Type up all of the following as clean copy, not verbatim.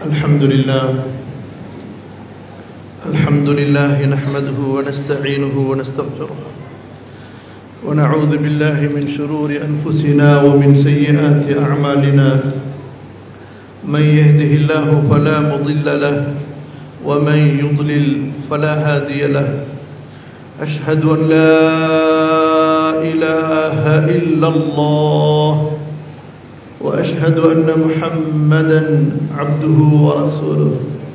الحمد لله نحمده ونستعينه ونستغفره ونعوذ بالله من شرور أنفسنا ومن سيئات أعمالنا من يهده الله فلا مضل له ومن يضلل فلا هادي له أشهد أن لا إله إلا الله وأشهد أن محمدًا عبده ورسوله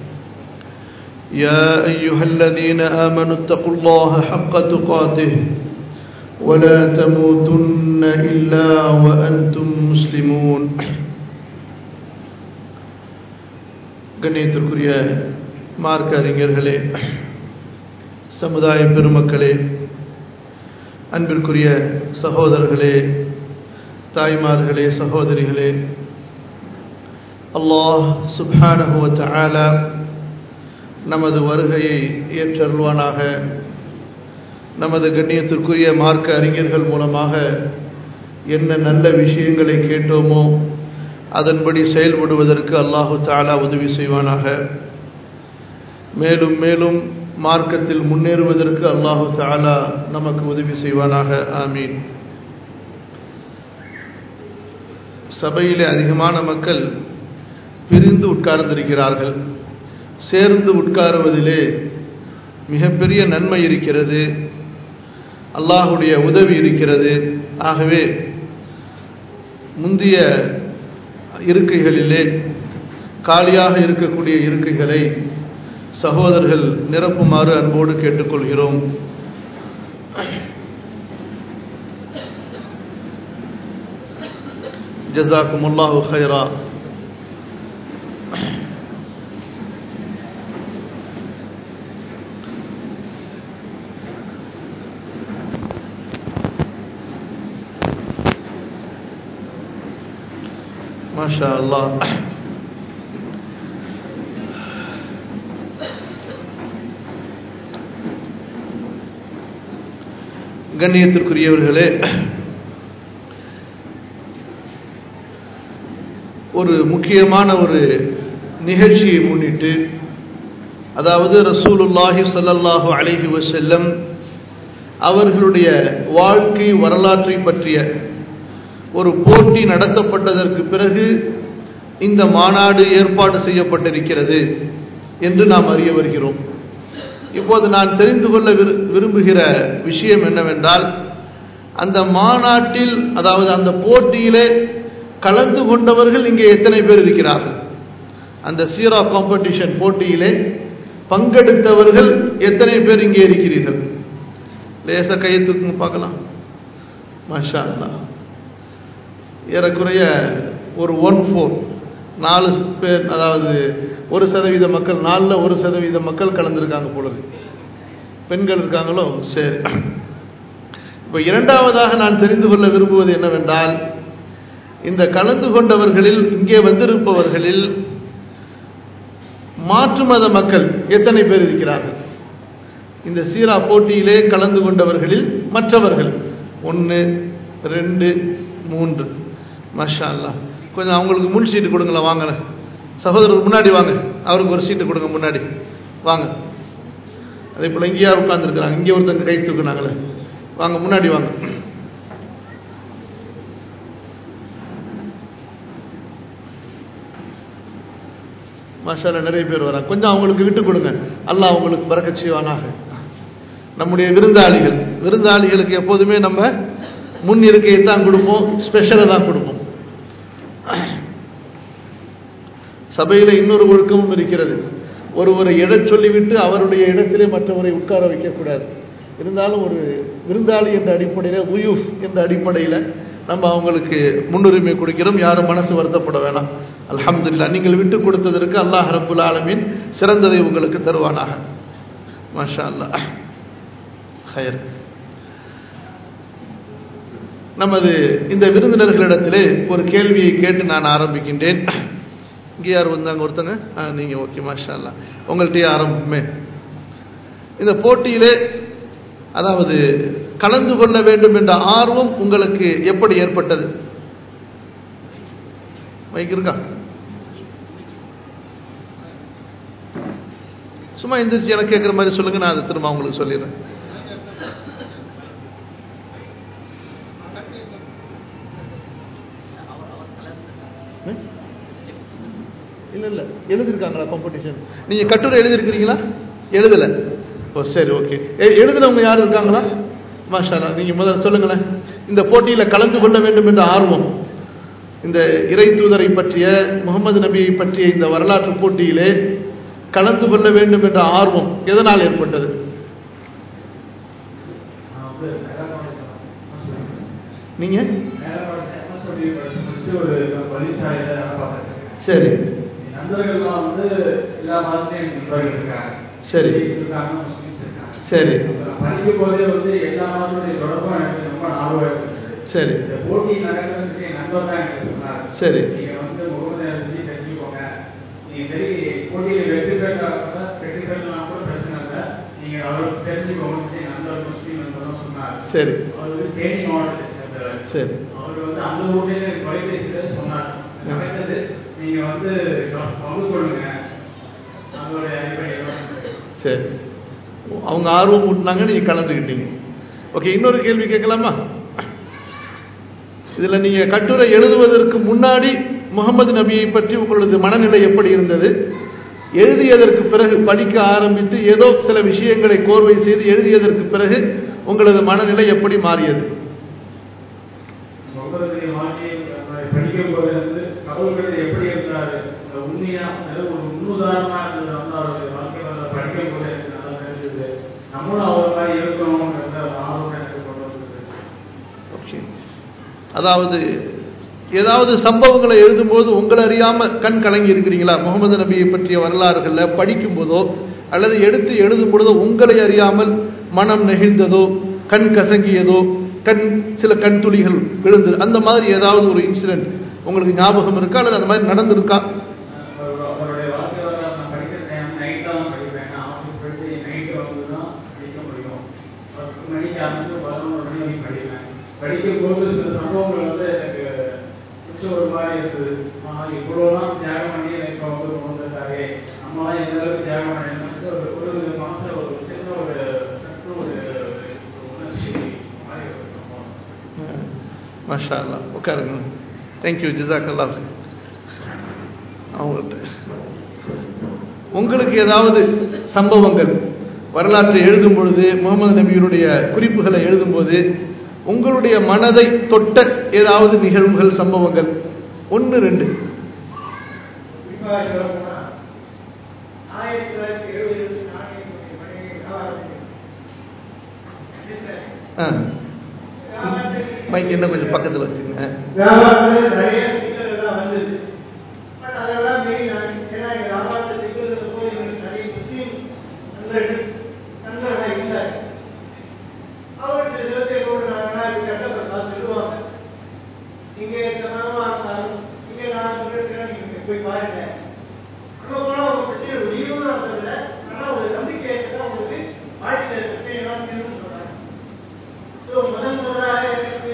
يا أيها الذين آمنوا اتقوا الله حق تقاته ولا تموتن إلا وأنتم مسلمون கண்ணியத்திற்குரிய மார்க்க அறிஞர்களே, சமுதாய பெருமக்களே, அன்பிற்குரிய சகோதரர்களே, தாய்மார்களே, சகோதரிகளே, அல்லாஹ் சுப்ஹானஹு வ தஆலா நமது வருகையை ஏற்றருள்வானாக. நமது கண்ணியத்திற்குரிய மார்க்க அறிஞர்கள் மூலமாக என்ன நல்ல விஷயங்களை கேட்டோமோ அதன்படி செயல்படுவதற்கு அல்லாஹு தஆலா உதவி செய்வானாக. மேலும் மேலும் மார்க்கத்தில் முன்னேறுவதற்கு அல்லாஹு தஆலா நமக்கு உதவி செய்வானாக. ஆமீன். சபையிலே அதிகமான மக்கள் பிரிந்து உட்கார்ந்திருக்கிறார்கள். சேர்ந்து உட்காருவதிலே மிகப்பெரிய நன்மை இருக்கிறது, அல்லாஹுடைய உதவி இருக்கிறது. ஆகவே முந்திய இருக்கைகளிலே காலியாக இருக்கக்கூடிய இருக்கைகளை சகோதரர்கள் நிரப்புமாறு அன்போடு கேட்டுக்கொள்கிறோம். ஜஸாக்குமுல்லாஹு கைரா. மாஷா அல்லாஹ். கண்ணியத்திற்குரியவர்களே, ஒரு முக்கியமான ஒரு நிகழ்ச்சியை முன்னிட்டு, அதாவது ரசூலுல்லாஹி ஸல்லல்லாஹு அலைஹி வஸல்லம் அவர்களுடைய வாழ்க்கை வரலாற்றை பற்றிய ஒரு போட்டி நடத்தப்பட்டதற்கு பிறகு இந்த மாநாடு ஏற்பாடு செய்யப்பட்டிருக்கிறது என்று நாம் அறிய வருகிறோம். இப்போது நான் தெரிந்து கொள்ள விரும்புகிற விஷயம் என்னவென்றால், அந்த மாநாட்டில், அதாவது அந்த போட்டியிலே கலந்து கொண்டவர்கள் இங்கே எத்தனை பேர் இருக்கிறார்கள்? அந்த சீரா காம்படிஷன் போட்டியிலே பங்கெடுத்தவர்கள் எத்தனை பேர் இங்கே இருக்கிறீர்கள்? லேச கையை தூக்குங்க பார்க்கலாம். மாஷா அல்லாஹ். ஏறக்குறைய ஒரு 1/4 4 பேர், அதாவது 1% மக்கள், 1% மக்கள் கலந்துருக்காங்க பொழுது. பெண்கள் இருக்காங்களோ? சரி. இப்போ இரண்டாவதாக நான் தெரிந்து கொள்ள விரும்புவது என்னவென்றால், இந்த கலந்து கொண்டவர்களில், இங்கே வந்திருப்பவர்களில் மாற்று மத மக்கள் எத்தனை பேர் இருக்கிறார்கள்? இந்த சீரா போட்டியிலே கலந்து கொண்டவர்களில் மற்றவர்கள் 1 2 3. மாஷா அல்லாஹ். கொஞ்சம் அவங்களுக்கு முன் சீட்டு கொடுங்களேன். வாங்க சகோதரர், முன்னாடி வாங்க. அவருக்கு ஒரு சீட்டு கொடுங்க, முன்னாடி வாங்க. அதே போல் இங்கே யார் உட்கார்ந்துருக்கிறாங்க? இங்கே ஒருத்தங்க கை தூக்குனாங்களே, வாங்க முன்னாடி வாங்க. மாஷா அல்லாஹ், நிறைய பேர் வராங்க. கொஞ்சம் அவங்களுக்கு விட்டு கொடுங்க. அல்லாஹ் அவங்களுக்கு பரக்கத் செய்வானாக. நம்முடைய விருந்தாளிகளுக்கு எப்போதுமே நம்ம முன் இருக்கையை தான் கொடுப்போம், ஸ்பெஷலை தான் கொடுப்போம். சபையில் இன்னொரு ஒழுக்கமும் இருக்கிறது. ஒருவரை எழச் சொல்லிவிட்டு அவருடைய இடத்திலே மற்றவரை உட்கார வைக்கக்கூடாது. இருந்தாலும் ஒரு விருந்தாளி என்ற அடிப்படையில், உயூஃப் என்ற அடிப்படையில் நம்ம அவங்களுக்கு முன்னுரிமை கொடுக்கிறோம். யாரும் மனசு வருத்தப்பட வேணாம். அல்ஹம்துலில்லாஹ். நீங்கள் விட்டு கொடுத்ததற்கு அல்லாஹ் ரப்புல் ஆலமீன் சிறந்ததை உங்களுக்கு தருவானாக. மாஷா அல்லாஹ். ஹைர். நமது இந்த விருந்தினர்களிடத்திலே ஒரு கேள்வியை கேட்டு நான் ஆரம்பிக்கின்றேன். இங்கே யார் வந்தாங்க? ஒருத்தங்க நீங்க. ஓகே, மாஷா அல்லாஹ். உங்கள்கிட்டயே ஆரம்பமே. இந்த போட்டியிலே, அதாவது கலந்து கொள்ள வேண்டும் என்ற ஆர்வம் உங்களுக்கு எப்படி ஏற்பட்டது? மைக் இருக்கா? சும்மா எந்திரிச்சு எனக்கு கேட்குற மாதிரி சொல்லுங்க, நான் அதை திரும்ப உங்களுக்கு சொல்லிடுறேன். இல்ல இல்ல எழுதிருக்காங்களா காம்படிஷன்? நீங்க கட்டுரை எழுதிருக்கிறீங்களா? எழுதல. ஓ சரி, ஓகே. எழுதுனவங்க யாரும் இருக்காங்களா? மாஷா அல்லாஹ். நீங்க முதல்ல சொல்லுங்களேன். இந்த போட்டியில கலந்து கொள்ள வேண்டும் என்ற ஆர்வம், இந்த இறை தூதரை பற்றிய, முகமது நபியை பற்றிய இந்த வரலாற்று போட்டியிலே கலந்து கொள்ள வேண்டும் என்ற ஆர்வம் எதனால் ஏற்பட்டது? நீங்க சரி சரி சரி படிக்கும் போதே வந்து எல்லா மாதத்துடைய தொடர்பும் எனக்கு ரொம்ப ஆர்வம். சரி போட்டி நடக்கிறதுக்கு என் நண்பர் தான் எனக்கு சொன்னார். சரி நீங்க வந்து முகமது பற்றி தெரிஞ்சுக்கோங்க, நீங்க சரி போட்டியில் வெற்றி பெறலாம் கூட பிரச்சனை இல்லை, நீங்க அவருக்கு தெரிஞ்சுக்கோங்க. என் நண்பர் முஸ்லீம் நண்பர் சொன்னார். சரி அவர் வந்து தேனி மாவட்டத்தை சேர்ந்தவர். சரி அவர் வந்து அந்த ஊர்லேயே தொலைபேசியில் சொன்னார், நடந்தது நீங்க வந்து பங்கு கொள்ளுங்க, அதோடைய அடிப்படையில். சரி, அவங்க ஆர்வம் ஊட்டினாங்க, நீங்க கலந்துக்கிட்டீங்க. ஓகே, இன்னொரு கேள்வி கேட்கலாமா? இதுல நீங்க கட்டுரை எழுதுவதற்கு முன்னாடி முகமது நபியை பற்றி உங்களது மனநிலை எப்படி இருந்தது? எழுதியதற்கு பிறகு, படிக்க ஆரம்பித்து ஏதோ சில விஷயங்களை கோர்வை செய்து எழுதியதற்கு பிறகு உங்களது மனநிலை எப்படி மாறியது? படிக்கும் போது வந்து கடவுள்களை எப்படி இருந்தாரு, உண்மையா ஒரு முன்னுதாரணமா இருந்தது. வந்து அவருடைய வாழ்க்கை படிக்கும் போது நல்லா தெரிஞ்சது, நம்மளும் அவர் மாதிரி இருக்கணும் ஆர்வம் எனக்கு கொண்டு வந்தது. ஓகே, அதாவது ஏதாவது சம்பவங்களை எழுதும்போது உங்களை அறியாம கண் கலங்கி இருக்கிறீங்களா? முகமது நபியை பற்றிய வரலாறுகள்ல படிக்கும் போதோ அல்லது எடுத்து எழுதும் பொழுதோ உங்களை அறியாமல் மனம் நெகிழ்ந்ததோ, கண் கசங்கியதோ, சில கண் துளிகள் விழுந்தது, அந்த மாதிரி ஏதாவது ஒரு இன்சிடென்ட் உங்களுக்கு ஞாபகம் இருக்கா அல்லது அந்த மாதிரி நடந்திருக்கா? அவருடைய வாழ்க்கை நான் படிக்கிற டைம் நைட் தான் படிப்பேன். நான் ஆஃபீஸ் போயிட்டு நைட்டு வந்து தான் படிக்க முடியும். 10 மணிக்கு ஆரம்பிச்சு 11 மணி படிப்பேன். படிக்கும் போது சில சம்பவங்கள் வந்து எனக்கு கொஞ்சம் ஒரு மாதிரி இருக்குது. இவ்வளோலாம் தியாகம் பண்ணி எனக்கு வந்து வந்துட்டாரு, நம்மளாம் எந்த அளவுக்கு தியாகம் பண்ணி ஒரு மாதம் ஒரு சின்ன ஒரு உணர்ச்சி மாதிரி ஒரு சம்பவம். மாஷா அல்லாஹ், உட்காருங்க. தேங்க்யூ, ஜஸாக்கல்லாஹ். அவங்கள்ட்ட உங்களுக்கு ஏதாவது சம்பவங்கள் வரலாற்றை எழுதும் பொழுது, முகமது நபியினுடைய குறிப்புகளை எழுதும்போது உங்களுடைய மனதை தொட்ட ஏதாவது நிகழ்வுகள், சம்பவங்கள் 1 2? மைக் என்ன கொஞ்சம் பக்கத்தில் வச்சுக்கோங்க. போய் பாருங்க, ஒரு நம்பிக்கை உங்களுக்கு வாழ்க்கையில் சொல்றாங்க. முதல் முறையாக எனக்கு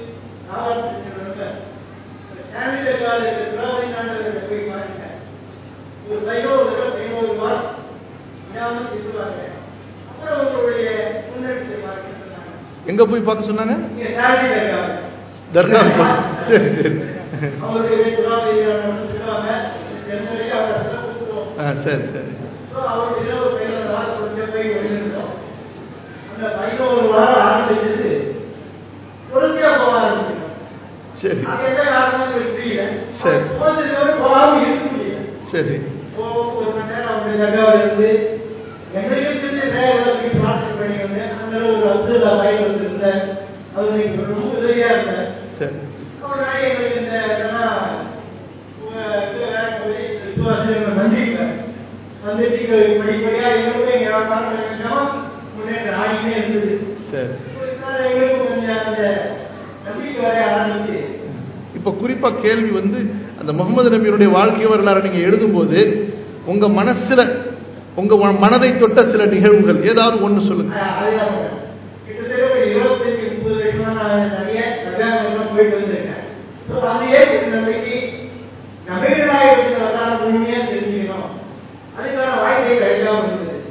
போய் பாருங்க, ஒரு 11 வாரம் விடாமல் திட்டுவாங்க. அப்புறம் உங்களுடைய முன்னெடுத்து பார்க்க சொன்னாங்க. எங்க போய் பார்க்க சொன்னாங்க? தர்கா. சரி சரி சரி சரி. சரி சரி இப்ப குறிப்பா கேள்வி வந்து, அந்த முகமது நபியுடைய வாழ்க்கை வரலாறு நீங்க எழுதும் போது உங்க மனசுல, உங்க மனதை தொட்ட சில நிகழ்வுகள் ஏதாவது ஒண்ணு சொல்லுங்க. அதுக்கான வாய்ப்பை கிடைக்காம இருந்தது.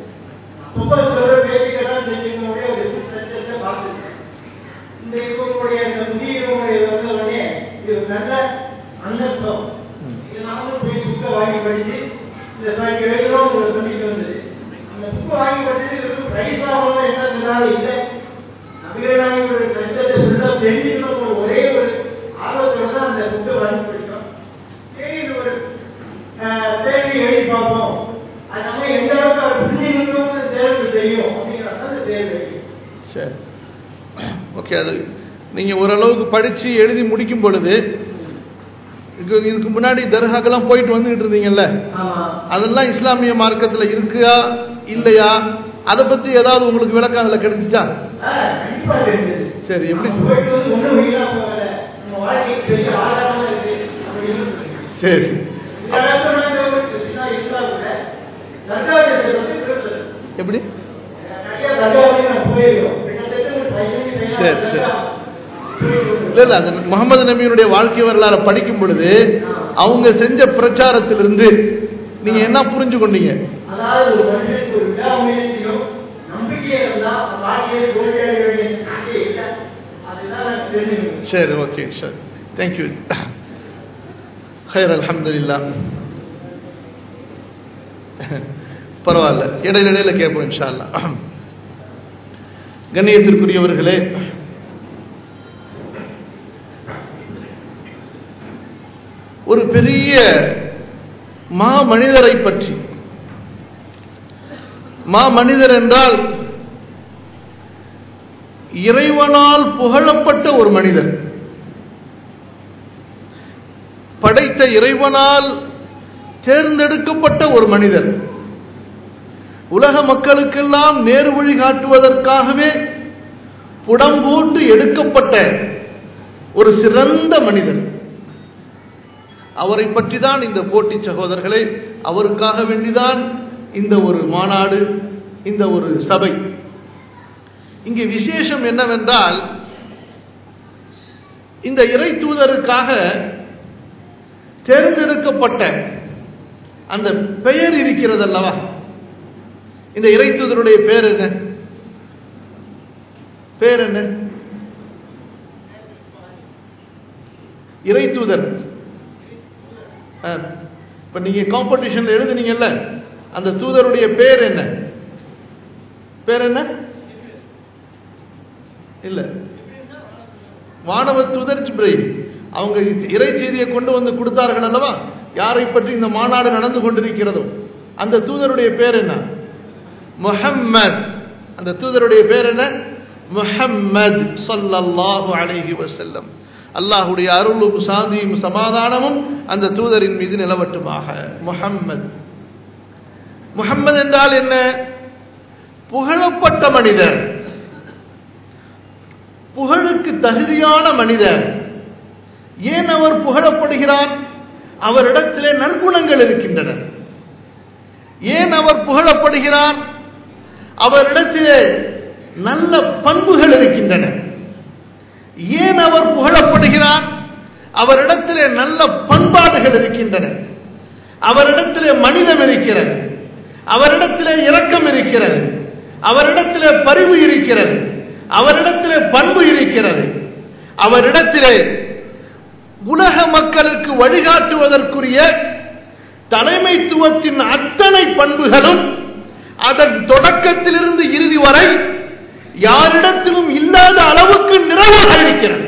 வாங்கி படிச்சு எழுதுறோம் ஒரு நம்பிக்கை வந்தது. அந்த புக்கு வாங்கி படிச்சு ரைஸாக என்ன இல்லை நபிகளாக கஷ்டத்தை ஃபுல்லாக தெரிஞ்சுக்கணும் ஒரே ஒரு ஆர்வத்தோட தான் அந்த புக்கை வாங்கி படித்தோம். சரி இது ஒரு தேர்வு எழுதி பார்ப்போம், அது நம்ம எந்த அளவுக்கு அதை புரிஞ்சுக்கணும்னு தேர்வு தெரியும் அப்படிங்கிறத அந்த தேர்வு. சரி, ஓகே. அது நீங்கள் ஓரளவுக்கு படித்து எழுதி முடிக்கும் பொழுது இதுக்கு முன்னாடி தர்காக்கெல்லாம் போயிட்டு வந்துகிட்டு இருந்தீங்கல்ல, அதெல்லாம் இஸ்லாமிய மார்க்கத்தில் இருக்குயா இல்லையா, அதை பற்றி ஏதாவது உங்களுக்கு விளக்கம் அதில் கிடைச்சிச்சா? சரி, எப்படி? சரி, எப்படி? சரி சரி. இல்ல அந்த முகமது நபியினுடைய வாழ்க்கை வரலாறு படிக்கும் பொழுது அவங்க செஞ்ச பிரச்சாரத்திலிருந்து நீங்க என்ன புரிஞ்சு கொண்டீங்க? சரி, ஓகே சார், தேங்க்யூ. ஹைர், அல்ஹம்துலில்லாஹ். பரவாயில்ல, இடையில கேட்போம் இன்ஷா அல்லாஹ். கண்ணியத்திற்குரியவர்களே, ஒரு பெரிய மனிதரை பற்றி, மனிதர் என்றால் இறைவனால் புகழப்பட்ட ஒரு மனிதர், படைத்த இறைவனால் தேர்ந்தெடுக்கப்பட்ட ஒரு மனிதர், உலக மக்களுக்கெல்லாம் நேரு வழி காட்டுவதற்காகவே புடம்போட்டு எடுக்கப்பட்ட ஒரு சிறந்த மனிதர். அவரை பற்றி தான் இந்த போட்டி சகோதரர்களே, அவருக்காக வேண்டிதான் இந்த ஒரு மாநாடு, இந்த ஒரு சபை. இங்கே விசேஷம் என்னவென்றால், இந்த இறை தூதருக்காக தேர்ந்தெடுக்கப்பட்ட அந்த பெயர் இருக்கிறது அல்லவா, இந்த இறை தூதருடைய பேர் என்ன? பேர் என்ன? இறை தூதர். இப்ப நீங்க காம்படிஷன்ல எழுதுனீங்கல்ல, அந்த தூதருடைய பேர் என்ன? பேர் என்ன? இல்ல, வானவ தூதர் ஜிப்ரீல். அவங்க இறை செய்தியை கொண்டு வந்து கொடுத்தார்கள் அல்லவா, யாரை பற்றி இந்த மாநாடு நடந்து கொண்டிருக்கிறதோ அந்த தூதருடைய பேர் என்ன? முஹம்மத். அந்த தூதருடைய பேர் என்ன? முஹம்மத் ஸல்லல்லாஹு அலைஹி வஸல்லம். அல்லாஹ்வுடைய அருளும் சாந்தியும் சமாதானமும் அந்த தூதரின் மீது நிலவட்டுமாக. முஹம்மத். முஹம்மது என்றால் என்ன? புகழப்பட்ட மனிதர், புகழுக்கு தகுதியான மனிதர். ஏன் அவர் புகழப்படுகிறார்? அவரிடத்திலே நற்குணங்கள் இருக்கின்றன. ஏன் அவர் புகழப்படுகிறார்? அவரிடத்திலே நல்ல பண்புகள் இருக்கின்றன. ஏன் அவர் புகழப்படுகிறார்? அவரிடத்திலே நல்ல பண்பாடுகள் இருக்கின்றன. அவரிடத்திலே மனிதம் இருக்கிறது, அவரிடத்திலே இரக்கம் இருக்கிறது, அவரிடத்திலே பரிவு இருக்கிறது, அவரிடத்திலே பண்பு இருக்கிறது. அவரிடத்திலே உலக மக்களுக்கு வழிகாட்டுவதற்குரிய தலைமைத்துவத்தின் அத்தனை பண்புகளும் அதன் தொடக்கத்திலிருந்து இறுதி வரை யாரிடத்திலும் இல்லாத அளவுக்கு நிறைவாக இருக்கிறது.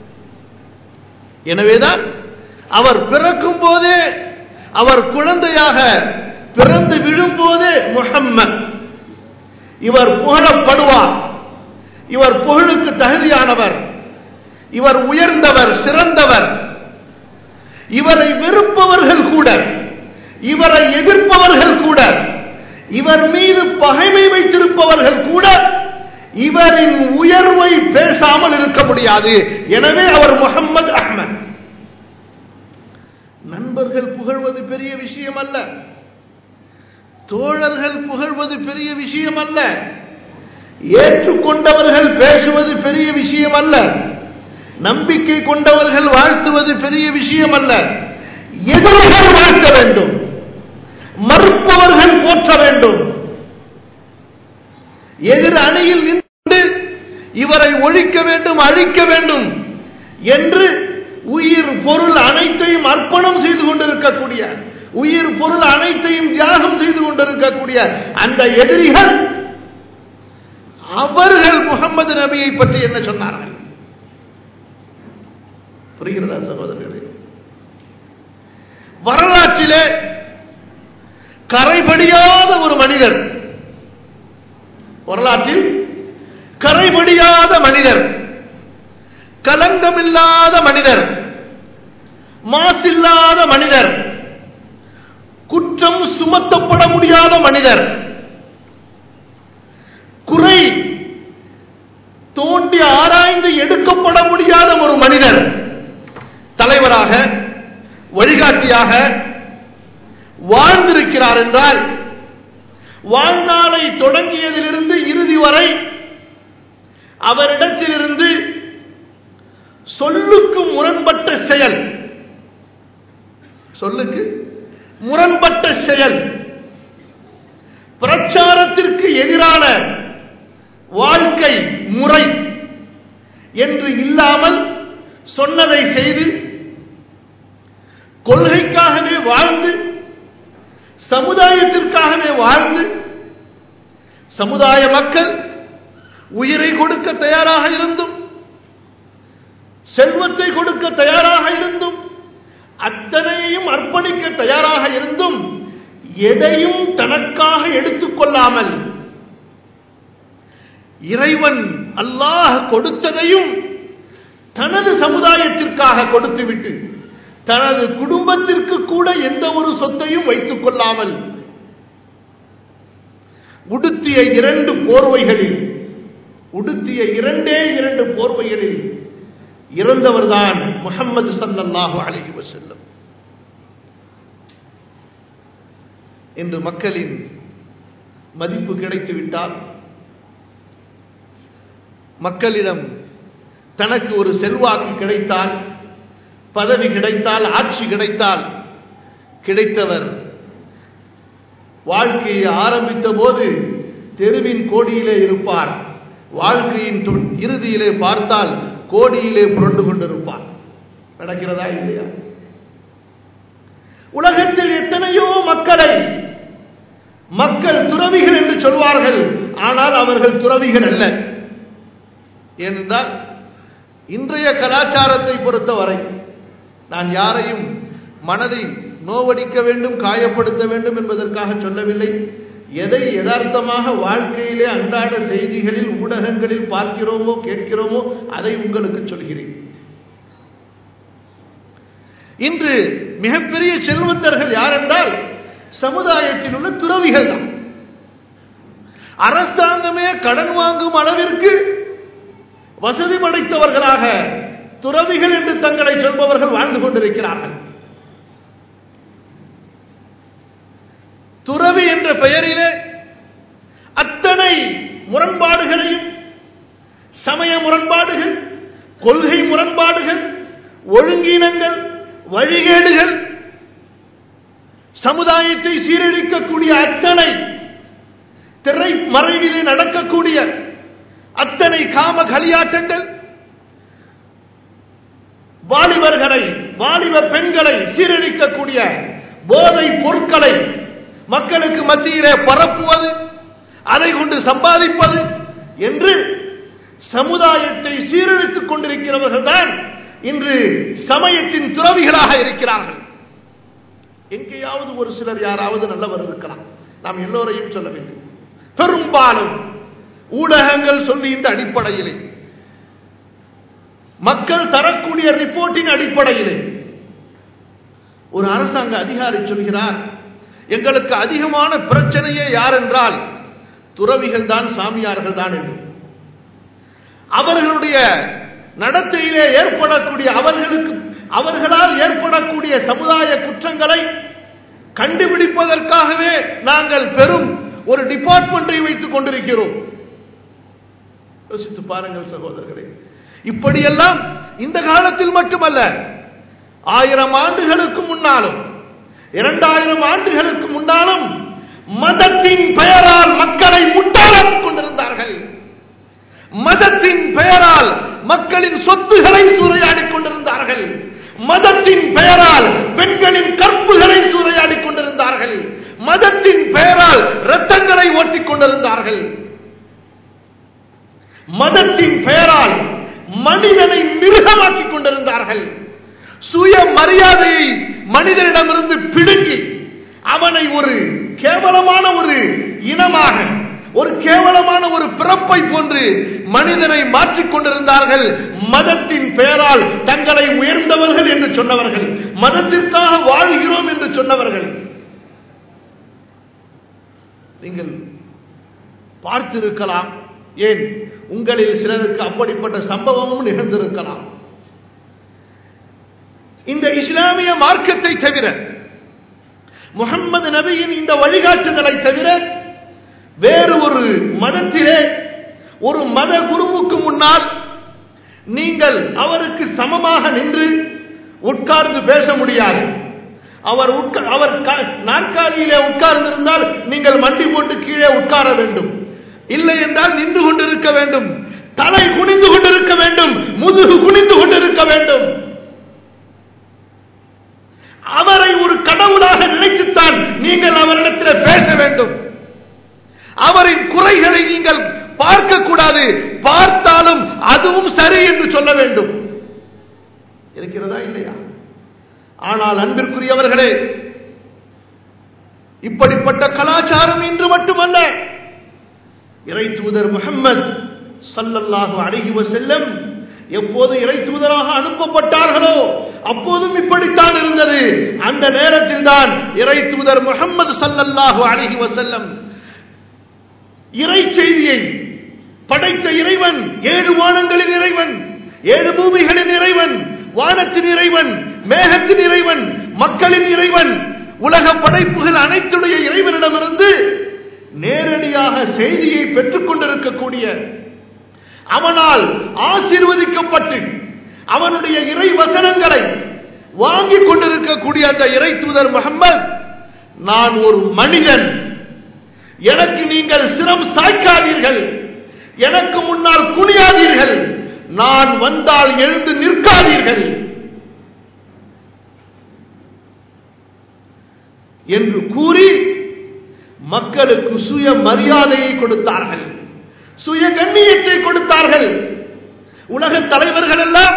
எனவேதான் அவர் பிறக்கும் போதே, அவர் குழந்தையாக பிறந்து விழும்போதே முஹம்மத், இவர் புகழப்படுவார், இவர் புகழுக்கு தகுதியானவர், இவர் உயர்ந்தவர், சிறந்தவர். இவரை வெறுப்பவர்கள் கூட, இவரை எதிர்ப்பவர்கள் கூட, இவர் மீது பகைமை வைத்திருப்பவர்கள் கூட இவரின் உயர்வை பேசாமல் இருக்க முடியாது. எனவே அவர் முஹம்மது அஹ்மத். நண்பர்கள் புகழ்வது பெரிய விஷயம் அல்ல, தோழர்கள் புகழ்வது பெரிய விஷயம் அல்ல, ஏற்றுக்கொண்டவர்கள் பேசுவது பெரிய விஷயம் அல்ல, நம்பிக்கை கொண்டவர்கள் வாழ்த்துவது பெரிய விஷயம் அல்ல. எதிரிகள் வாழ்த்த வேண்டும், மறுப்பவர்கள் போற்ற வேண்டும். எதிர் அணியில் நின்று இவரை ஒழிக்க வேண்டும், அழிக்க வேண்டும் என்று உயிர் பொருள் அனைத்தையும் அர்ப்பணம் செய்து கொண்டிருக்கக்கூடிய உயிர் பொருள் அனைத்தையும் தியாகம் செய்து கொண்டிருக்கக்கூடிய அந்த எதிரிகள் அவர்கள் முகமது நபியை பற்றி என்ன சொன்னார்கள்? புரிகிறதா சகோதரர்களே? வரலாற்றிலே கரைபடியாத ஒரு மனிதர், வரலாற்றில் கரைபடியாத மனிதர், கலங்கமில்லாத மனிதர், மாசில்லாத மனிதர், குற்றம் சுமத்தப்பட முடியாத மனிதர், குறை தோண்டி ஆராய்ந்து எடுக்கப்பட முடியாத ஒரு மனிதர் தலைவராக வழிகாட்டியாக வாழ்ந்திருக்கிறார் என்றால், வாழ்நாளை தொடங்கியதிலிருந்து இறுதி வரை அவரிடத்திலிருந்து சொல்லுக்கு முரண்பட்ட செயல், சொல்லுக்கு முரண்பட்ட செயல், பிரச்சாரத்திற்கு எதிரான வாழ்க்கை முறை என்று இல்லாமல் சொன்னதை செய்து கொள்கைக்காகவே வாழ்ந்து சமுதாயத்திற்காகவே வாழ்ந்து சமுதாய மக்கள் உயிரை கொடுக்க தயாராக இருந்தும் செல்வத்தை கொடுக்க தயாராக இருந்தும் அத்தனையும் அர்ப்பணிக்க தயாராக இருந்தும் எதையும் தனக்காக எடுத்துக்கொள்ளாமல் இறைவன் அல்லாஹ் கொடுத்ததையும் தனது சமுதாயத்திற்காக கொடுத்துவிட்டு தனது குடும்பத்திற்கு கூட எந்த ஒரு சொத்தையும் வைத்துக் கொள்ளாமல் உடுத்திய இரண்டே இரண்டு போர்வைகளில் இறந்தவர்தான் முஹம்மது ஸல்லல்லாஹு அலைஹி வஸல்லம். இன்று மக்களின் மதிப்பு கிடைத்துவிட்டால், மக்களிடம் தனக்கு ஒரு செல்வாக்கு கிடைத்தால், பதவி கிடைத்தால், ஆட்சி கிடைத்தால், கிடைத்தவர் வாழ்க்கையை ஆரம்பித்த போது தெருவின் கோடியிலே இருப்பார், வாழ்க்கையின் இறுதியிலே பார்த்தால் கோடியிலே புரண்டு கொண்டிருப்பார். நடக்கிறதா இல்லையா? உலகத்தில் எத்தனையோ மக்களை மக்கள் துறவிகள் என்று சொல்வார்கள், ஆனால் அவர்கள் துறவிகள் அல்ல. ஏனென்றால் இன்றைய கலாச்சாரத்தை பொறுத்தவரை நான் யாரையும் மனதை நோவடிக்க வேண்டும், காயப்படுத்த வேண்டும் என்பதற்காக சொல்லவில்லை. எதை யதார்த்தமாக வாழ்க்கையிலே அன்றாட செய்திகளில் ஊடகங்களில் பார்க்கிறோமோ கேட்கிறோமோ அதை உங்களுக்கு சொல்கிறேன். இன்று மிகப்பெரிய செல்வந்தர்கள் யார் என்றால் சமுதாயத்தில் உள்ள துறவிகள் தான். அரசாங்கமே கடன் வாங்கும் அளவிற்கு வசதி படைத்தவர்களாக துறவிகள் என்று தங்களை சொல்பவர்கள் வாழ்ந்து கொண்டிருக்கிறார்கள். துறவி என்ற பெயரிலே அத்தனை முரண்பாடுகளையும், சமய முரண்பாடுகள், கொள்கை முரண்பாடுகள், ஒழுங்கீனங்கள், வழிகேடுகள், சமுதாயத்தை சீரழிக்கக்கூடிய அத்தனை திரை மறைவிலே நடக்கக்கூடிய அத்தனை காம களியாட்டங்கள், வாலிபர்களை, வாலிப பெண்களை சீரழிக்கக்கூடிய போதை பொருட்களை மக்களுக்கு மத்தியிலே பரப்புவது, அதை கொண்டு சம்பாதிப்பது என்று சமுதாயத்தை சீரழித்துக் கொண்டிருக்கிறவர்கள் தான் இன்று சமயத்தின் துறவிகளாக இருக்கிறார்கள். எங்கேயாவது ஒரு சிலர் யாராவது நல்லவர் இருக்கலாம், நாம் எல்லோரையும் சொல்ல வேண்டும். பெரும்பாலும் ஊடகங்கள் சொல்லுகின்ற அடிப்படையிலே, மக்கள் தரக்கூடிய ரிப்போர்ட்டின் அடிப்படையிலே ஒரு அரசாங்க அதிகாரி சொல்கிறார், எங்களுக்கு அதிகமான பிரச்சனையே யார் என்றால் துறவிகள் தான், சாமியார்கள் தான் என்று. அவர்களுடைய நடத்தையிலே ஏற்படக்கூடிய அவர்களால் ஏற்படக்கூடிய சமுதாய குற்றங்களை கண்டுபிடிப்பதற்காகவே நாங்கள் பெரும் ஒரு டிபார்ட்மெண்டை வைத்துக் கொண்டிருக்கிறோம். யோசித்து பாருங்கள் சகோதரர்களே. இப்படியெல்லாம் இந்த காலத்தில் மட்டுமல்ல, 1000 ஆண்டுகளுக்கு முன்னாலும் 2000 ஆண்டுகளுக்கு முன்னாலும் மதத்தின் பெயரால் மக்களை முட்டாளாக்கிக் கொண்டிருந்தார்கள். மதத்தின் பெயரால் மக்களின் சொத்துக்களை சூறையாடிக் கொண்டிருந்தார்கள். மதத்தின் பெயரால் பெண்களின் கற்புகளை சூறையாடிக் கொண்டிருந்தார்கள். மதத்தின் பெயரால் இரத்தங்களை ஓட்டிக் கொண்டிருந்தார்கள். மதத்தின் பெயரால் மனிதனை மிருகமாக்கிக் கொண்டிருந்தார்கள். சுய மரியாதையை மனிதனிடமிருந்து பிடுங்கி அவனை ஒரு கேவலமான ஒரு இனமாக, ஒரு கேவலமான ஒரு பிறப்பை போன்று மனிதனை மாற்றிக் கொண்டிருந்தார்கள். மதத்தின் பெயரால் தங்களை உயர்ந்தவர்கள் என்று சொன்னவர்கள், மதத்திற்காக வாழ்கிறோம் என்று சொன்னவர்கள். நீங்கள் பார்த்திருக்கலாம், ஏன் உங்களில் சிலருக்கு அப்படிப்பட்ட சம்பவமும் நிகழ்ந்திருக்கலாம். இந்த இஸ்லாமிய மார்க்கத்தை தவிர, முஹம்மது நபியின் இந்த வழிகாட்டுதலை தவிர வேறு ஒரு மதத்திலே ஒரு மத குருவுக்கு முன்னால் நீங்கள் அவருக்கு சமமாக நின்று உட்கார்ந்து பேச முடியாது. அவர் நாற்காலியிலே உட்கார்ந்திருந்தால் நீங்கள் மண்டி போட்டு கீழே உட்கார வேண்டும். இல்லை என்றால் நின்று கொண்டிருக்க வேண்டும், தலை குனிந்து கொண்டிருக்க வேண்டும், முதுகு குனிந்து கொண்டிருக்க வேண்டும். அவரை ஒரு கடவுளாக நினைத்துத்தான் நீங்கள் அவரிடத்தில் பேச வேண்டும். அவரின் குறைகளை நீங்கள் பார்க்க கூடாது, பார்த்தாலும் அதுவும் சரி என்று சொல்ல வேண்டும். இருக்கிறதா இல்லையா? ஆனால் அன்பிற்குரியவர்களே, இப்படிப்பட்ட கலாச்சாரம் இன்று மட்டுமல்ல. இறை தூதர் முஹம்மது ஸல்லல்லாஹு அலைஹி வஸல்லம் எப்போது இறை தூதராக அனுப்பப்பட்டார்களோ அப்போதும் இப்படித்தான் இருந்தது. அந்த நேரத்தில் தான் இறை தூதர் முஹம்மது ஸல்லல்லாஹு அலைஹி வஸல்லம் இறை செய்தியை படைத்த இறைவன், 7 வானங்களின் இறைவன், 7 பூமிகளின் இறைவன், வானத்தின் இறைவன், மேகத்தின் இறைவன், மக்களின் இறைவன், உலக படைப்புகள் அனைத்துடைய இறைவனிடமிருந்து நேரடியாக செய்தியை பெற்றுக் கொண்டிருக்கக்கூடிய, அவனால் ஆசீர்வதிக்கப்பட்டு அவனுடைய இறை வசனங்களை வாங்கிக் கொண்டிருக்கக்கூடிய அந்த இறை தூதர் முஹம்மது, நான் ஒரு மனிதன், எனக்கு நீங்கள் சிரம் சாய்க்காதீர்கள், எனக்கு முன்னால் குனியாதீர்கள், நான் வந்தால் எழுந்து நிற்காதீர்கள் என்று கூறி மக்களுக்கு சுய மரியாதையை கொடுத்தார்கள், சுய கண்ணியத்தை கொடுத்தார்கள். உலக தலைவர்கள் எல்லாம்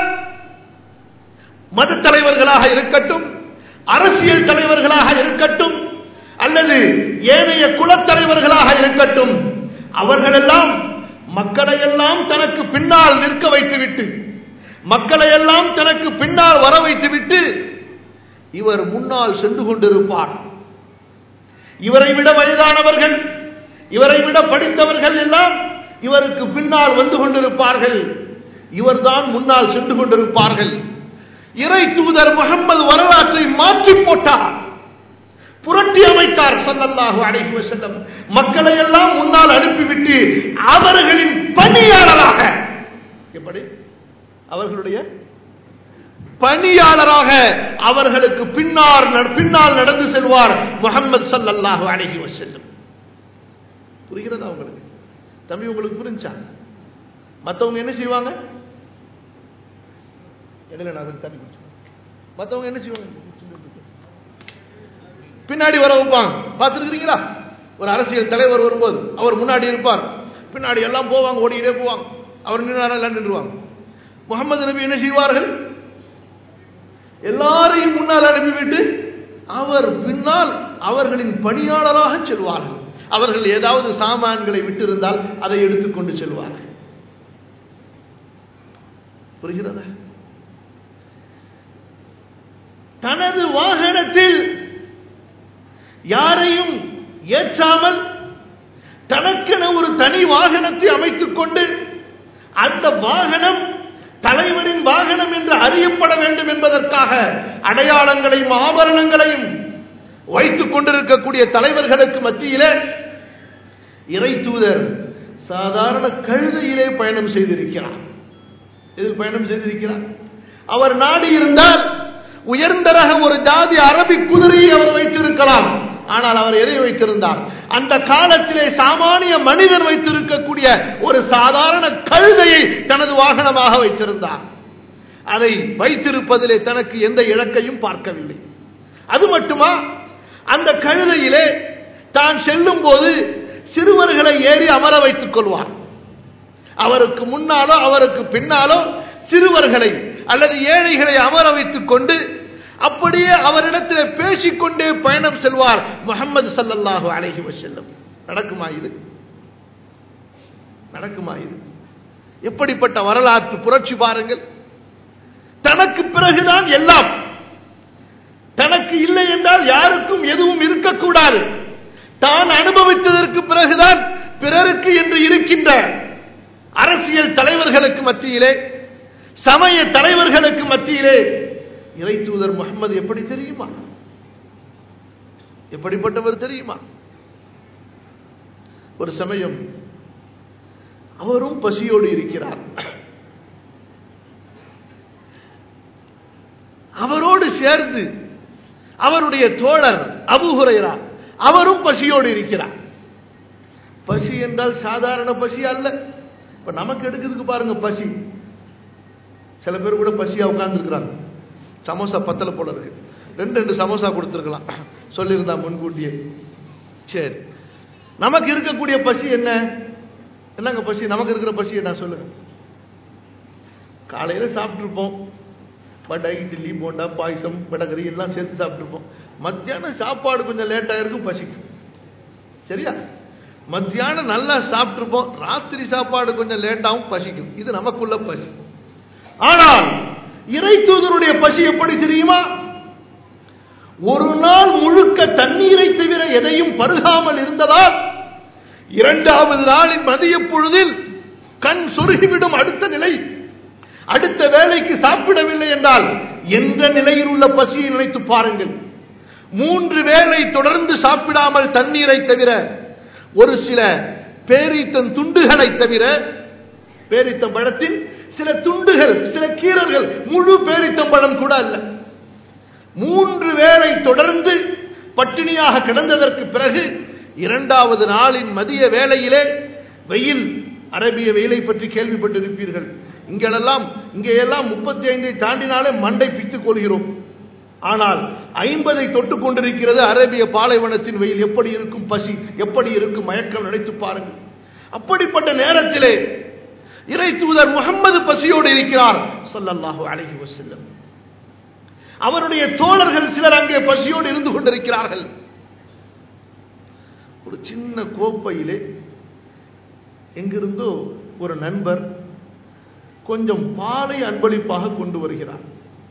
மத தலைவர்களாக இருக்கட்டும், அரசியல் தலைவர்களாக இருக்கட்டும், அல்லது ஏனைய குலத்தலைவர்களாக இருக்கட்டும், அவர்களெல்லாம் மக்களையெல்லாம் தனக்கு பின்னால் நிற்க வைத்துவிட்டு, மக்களையெல்லாம் தனக்கு பின்னால் வர வைத்துவிட்டு இவர் முன்னால் சென்று கொண்டிருப்பார். இவரை விட வயதானவர்கள், இவரை விட படித்தவர்கள் எல்லாம் இவருக்கு பின்னால் வந்து கொண்டிருப்பார்கள், இவர்தான் முன்னால் சென்று கொண்டிருப்பார்கள். இறை தூதர் முஹம்மது வரலாற்றை மாற்றி போட்டார், புரட்டி அமைத்தார் ஸல்லல்லாஹு அலைஹி வஸல்லம். மக்களை எல்லாம் முன்னால் அனுப்பிவிட்டு அவர்களின் பணியாளராக, எப்படி அவர்களுடைய பணியாளராக அவர்களுக்கு பின்னால் நடந்து செல்வார் முஹம்மது ஸல்லல்லாஹு அலைஹி வஸல்லம். புரிகிறதா உங்களுக்கு? தம்பி உங்களுக்கு புரிஞ்சா? மற்றவங்க என்ன செய்வாங்க? இடையில நான் தண்ணி குடிச்சு. மற்றவங்க என்ன செய்வாங்க? பின்னாடி வர வைப்பாங்க. பார்த்துருக்கிறீங்களா? ஒரு அரசியல் தலைவர் வரும்போது அவர் முன்னாடி இருப்பார், பின்னாடி எல்லாம் போவாங்க, ஓடிக்கிட்டே போவாங்க. அவர் நின்றாரெல்லாம் நின்றுவாங்க. முஹம்மது நபி என்ன செய்வார்கள்? எல்லாரையும் முன்னால் அனுப்பிவிட்டு அவர் பின்னால் அவர்களின் பணியாளராக செல்வார்கள். அவர்கள் ஏதாவது சாமான்களை விட்டிருந்தால் அதை எடுத்துக்கொண்டு செல்வார்கள். புரிகிறதா? தனது வாகனத்தில் யாரையும் ஏற்றாமல் தனக்கென ஒரு தனி வாகனத்தை அமைத்துக் கொண்டு அந்த வாகனம் தலைவரின் வாகனம் என்று அறியப்பட வேண்டும் என்பதற்காக அடையாளங்களையும் ஆபரணங்களையும் வைத்துக் கொண்டிருக்கக்கூடிய தலைவர்களுக்கு மத்தியிலே இறை தூதர் சாதாரண கழுதையிலே பயணம் செய்திருக்கிறார். இதில் பயணம் செய்திருக்கிறார். அவர் நாடி இருந்தால் உயர்ந்த ரக ஒரு ஜாதி அரபி குதிரையை அவர் வைத்திருக்கலாம். ஆனால் அவர் எதை வைத்திருந்தார்? அந்த காலத்திலே சாமானிய மனிதன் வைத்திருக்கக்கூடிய ஒரு சாதாரண கழுதையை தனது வாகனமாக வைத்திருந்தார். அதை வைத்திருப்பதிலே தனக்கு எந்த இலக்கையும் பார்க்கவில்லை. அது மட்டுமா, அந்த கழுதையிலே தான் செல்லும் போது சிறுவர்களை ஏறி அமர வைத்துக் கொள்வார். அவருக்கு முன்னாலோ அவருக்கு பின்னாலோ சிறுவர்களை அல்லது ஏழைகளை அமர வைத்துக் கொண்டு அப்படியே அவரிடத்தில் பேசிக்கொண்டே பயணம் செல்வார் முஹம்மது ஸல்லல்லாஹு அலைஹி வஸல்லம். நடக்குமா இது? நடக்குமா இது? எப்படிப்பட்ட வரலாற்று புரட்சி பாருங்கள். தனக்கு பிறகுதான் எல்லாம். தனக்கு இல்லை என்றால் யாருக்கும் எதுவும் இருக்கக்கூடாது. தான் அனுபவித்ததற்கு பிறகுதான் பிறருக்கு என்று இருக்கின்ற அரசியல் தலைவர்களுக்கு மத்தியிலே, சமய தலைவர்களுக்கு மத்தியிலே இறை தூதர் முஹம்மது எப்படி தெரியுமா? எப்படிப்பட்டவர் தெரியுமா? ஒரு சமயம் அவரும் பசியோடு இருக்கிறார். அவரோடு சேர்ந்து அவருடைய தோழர் அபூ ஹுரைரா அவரும் பசியோடு இருக்கிறார். பசி என்றால் சாதாரண பசி அல்ல. இப்ப நமக்கு எடுக்கிறதுக்கு பாருங்க பசி. சில பேர் கூட பசியா உட்கார்ந்து இருக்கிறாங்க. சமோசா பத்தல போல இருக்கு, 2 சமோசா கொடுத்துருக்கலாம் சொல்லியிருந்தா முன்கூட்டியே. சரி, நமக்கு இருக்கக்கூடிய பசி என்ன? என்னங்க பசி? நமக்கு இருக்கிற பசி என்ன சொல்லுங்க? காலையில சாப்பிட்டுருப்போம், வடை, இட்லி, போண்டா, பாயசம், வடகரி எல்லாம் சேர்த்து சாப்பிட்டுருப்போம். மத்தியானம் சாப்பாடு கொஞ்சம் லேட்டா இருக்கும், பசிக்கும். சரியா? மத்தியானம் நல்லா சாப்பிட்டுருப்போம், ராத்திரி சாப்பாடு கொஞ்சம் லேட்டாகவும் பசிக்கும். இது நமக்குள்ள பசி. ஆனால் இறை தூதருடைய பசி எப்படி தெரியுமா? ஒரு நாள் முழுக்க தண்ணீரை தவிர எதையும் பருகாமல் இருந்ததால் 2வது நாளின் மதிய பொழுதில் கண் சொருகிவிடும் அடுத்த நிலை. அடுத்த வேளைக்கு சாப்பிடவில்லை என்றால் என்ற நிலையில் உள்ள பசியை நினைத்து பாருங்கள். 3 வேளை தொடர்ந்து சாப்பிடாமல் தண்ணீரை தவிர, ஒரு சில பேரீத்தம் துண்டுகளை தவிர, பேரீத்தம் பழத்தின் சில துண்டுகள், சில கீறல்கள், முழு பேரீத்தம் பழம் கூட அல்ல, 3 வேளை தொடர்ந்து பட்டினியாக கிடந்ததற்கு பிறகு 2வது நாளின் மதிய வேளையிலே வெயில், அரபிய வெயிலை பற்றி கேள்விப்பட்டிருப்பீர்கள். இங்கெல்லாம் 35 தாண்டினாலே மண்டை பித்துக் கொள்கிறோம். ஆனால் 50 தொட்டுக் கொண்டிருக்கிறது அரபிய பாலைவனத்தின் வெயில். எப்படி இருக்கும் பசி, எப்படி இருக்கும் மயக்கம், நினைத்து பாருங்கள். அப்படிப்பட்ட நேரத்திலே இறை தூதர் முஹம்மது பசியோடு இருக்கிறார் ஸல்லல்லாஹு அலைஹி வஸல்லம். அவருடைய தோழர்கள் சிலர் அங்கே பசியோடு இருந்து கொண்டிருக்கிறார்கள். ஒரு சின்ன கோப்பையிலே எங்கிருந்தோ ஒரு நண்பர் கொஞ்சம் பாலை அன்பளிப்பாக கொண்டு வருகிறார்.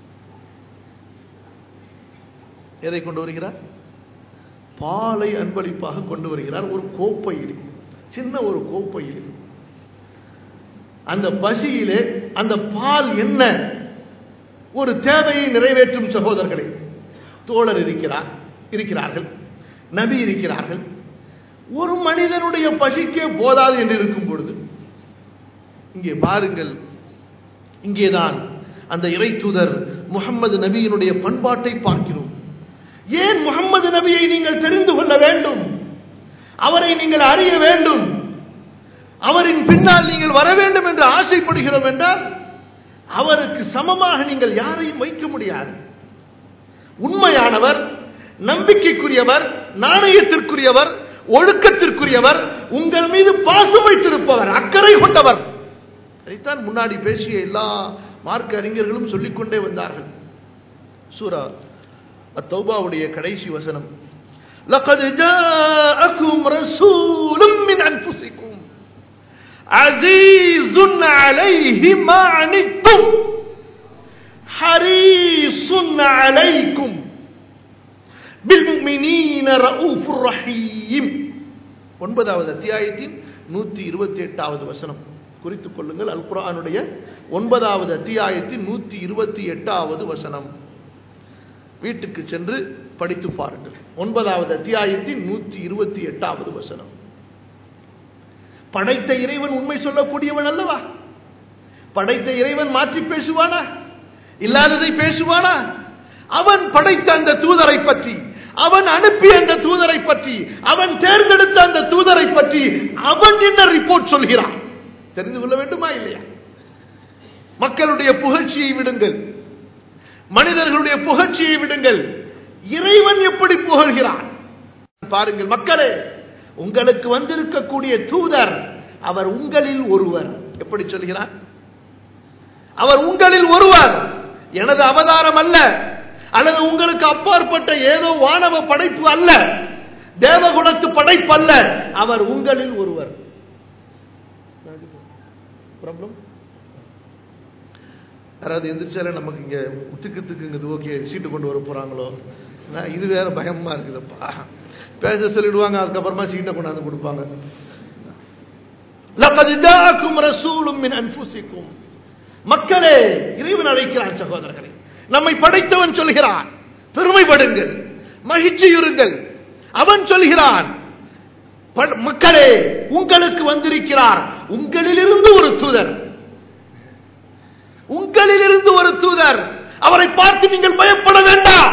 எதை கொண்டு வருகிறார்? பாலை அன்பளிப்பாக கொண்டு வருகிறார். ஒரு கோப்பையில், சின்ன ஒரு கோப்பையில். அந்த பசியிலே அந்த பால் என்ன ஒரு தேவையை நிறைவேற்றும் சகோதரர்களே. தோழர் இருக்கிறார்கள், நபி இருக்கிறார்கள். ஒரு மனிதனுடைய பசிக்கே போதாது என்று இருக்கும் பொழுது இங்கே பாருங்கள், இங்கேதான் அந்த இறை தூதர் முஹம்மது நபியினுடைய பண்பாட்டை பார்க்கிறோம். ஏன் முஹம்மது நபியை நீங்கள் தெரிந்து கொள்ள வேண்டும்? அவரை நீங்கள் அறிய வேண்டும், அவரின் பின்னால் நீங்கள் வர வேண்டும் என்று ஆசைப்படுகிறோம் என்றால் அவருக்கு சமமாக நீங்கள் யாரையும் வைக்க முடியாது. உண்மையானவர், நம்பிக்கைக்குரியவர், நாணயத்திற்குரியவர், ஒழுக்கத்திற்குரியவர், உங்கள் மீது பாசம் வைத்திருப்பவர், அக்கறை கொண்டவர். அதைத்தான் முன்னாடி பேசிய எல்லா மார்க்க அறிஞர்களும் சொல்லிக்கொண்டே வந்தார்கள். சூரா அத்-தௌபாவுடைய கடைசி வசனம், லகத் ஜாஅக்கும் ரசூலும் மின் அன்ஃபுசிக்கும் அஸீஸுன் அலைஹி மா அனித்தும் ஹரீஸுன் அலைக்கும் பில் முஃமினீன ரഊஃபுர் ரஹீம். 9வது அத்தியாயத்தின் 128வது வசனம் குறித்துக் கொள்ளுங்கள். அல் குர்ஆனுடைய 9வது அத்தியாயத்தின் 128வது வசனம். வீட்டுக்கு சென்று படித்து பாருங்கள். 9வது அத்தியாயத்தின் 128வது வசனம். படைத்த இறைவன் உண்மை சொல்லக்கூடியவன் அல்லவா? படைத்த இறைவன் மாற்றி பேசுவானா? இல்லாததை பேசுவானா? அவன் படைத்த அந்த தூதரை பற்றி, அவன் அனுப்பிய அந்த தூதரை பற்றி, அவன் தேர்ந்தெடுத்த அந்த தூதரை பற்றி அவன் என்ன ரிப்போர்ட் சொல்கிறான் தெரிந்து கொள்ள வேண்டுமா இல்லையா? மக்களுடைய புகழ்ச்சியை விடுங்கள், மனிதர்களுடைய புகழ்ச்சியை விடுங்கள். இறைவன் எப்படி புகழ்கிறான் பாருங்கள். மக்களே, உங்களுக்கு வந்திருக்கக்கூடிய தூதர் அவர் உங்களில் ஒருவர். எப்படி சொல்கிறார்? அவர் உங்களில் ஒருவர், எனது அவதாரம் அல்ல, அல்லது உங்களுக்கு அப்பாற்பட்ட ஏதோ வானவ படைப்பு அல்ல, தேவகுலத்து படைப்பு அல்ல, அவர் உங்களில் ஒருவர். யாராவது எந்திரிச்சாலே நமக்கு இங்க உத்துக்குங்க ஓகே சீட்டு கொண்டு வர போறாங்களோ, இது வேற பயமா இருக்குதுப்பா. பேச சொல்லிடுவாங்க, அதுக்கப்புறமா சீட்டை கொண்டாந்து கொடுப்பாங்க. லகத் ஜாஅக்கும் ரசூலும் மின் அன்ஃபுசிக்கும். மக்களே, இறைவன் அழைக்கிறான். சகோதரர்களே, நம்மை படைத்தவன் சொல்கிறான், பெருமைப்படுங்கள், மகிழ்ச்சியுறுங்கள். அவன் சொல்கிறான், மக்களே உங்களுக்கு வந்திருக்கிறார் உங்களிலிருந்து ஒரு தூதர், உங்களிலிருந்து ஒரு தூதர். அவரை பார்த்து நீங்கள் பயப்பட வேண்டாம்,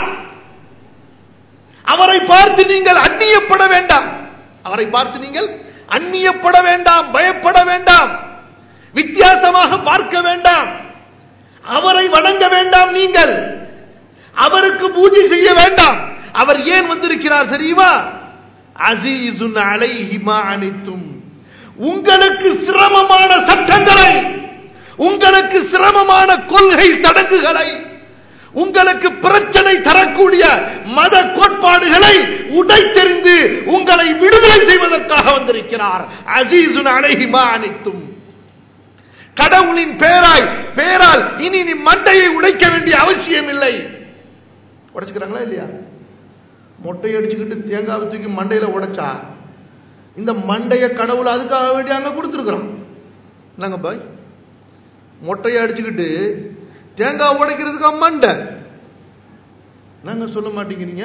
அவரை பார்த்து நீங்கள் அந்நியப்பட வேண்டாம், அவரை பார்த்து நீங்கள் அந்நியப்பட வேண்டாம், பயப்பட வேண்டாம், வித்தியாசமாக பார்க்க வேண்டாம், அவரை வணங்க வேண்டாம், நீங்கள் அவருக்கு பூஜை செய்ய வேண்டாம். அவர் ஏன் வந்திருக்கிறார் தெரியுமா? அஸீஸுன் அலைஹி மா அனித்தும். உங்களுக்கு சிரமமான சட்டங்களை, உங்களுக்கு சிரமமான கொள்கை சடங்குகளை, உங்களுக்கு பிரச்சனை தரக்கூடிய மத கோட்பாடுகளை உடைத்தெறிந்து உங்களை விடுதலை செய்வதற்காக வந்திருக்கிறார். அஸீஸுன் அலைஹி மா அனித்தும். கடவுளின் பேரால் இனி நீ மண்டையை உடைக்க வேண்டிய அவசியம் இல்லை. உடைச்சுக்கிறாங்களா இல்லையா? மொட்டை அடிச்சுக்கிட்டு தேங்காவை தூக்கி மண்டையில உடைச்சா இந்த மண்டைய கடவுள் அதுக்காக வேண்டி அங்க கொடுத்துருக்கிறோம். என்னங்க பாய், மொட்டையை அடிச்சுக்கிட்டு தேங்காய் உடைக்கிறதுக்கு மண்டை நாங்க சொல்ல மாட்டேங்கிறீங்க.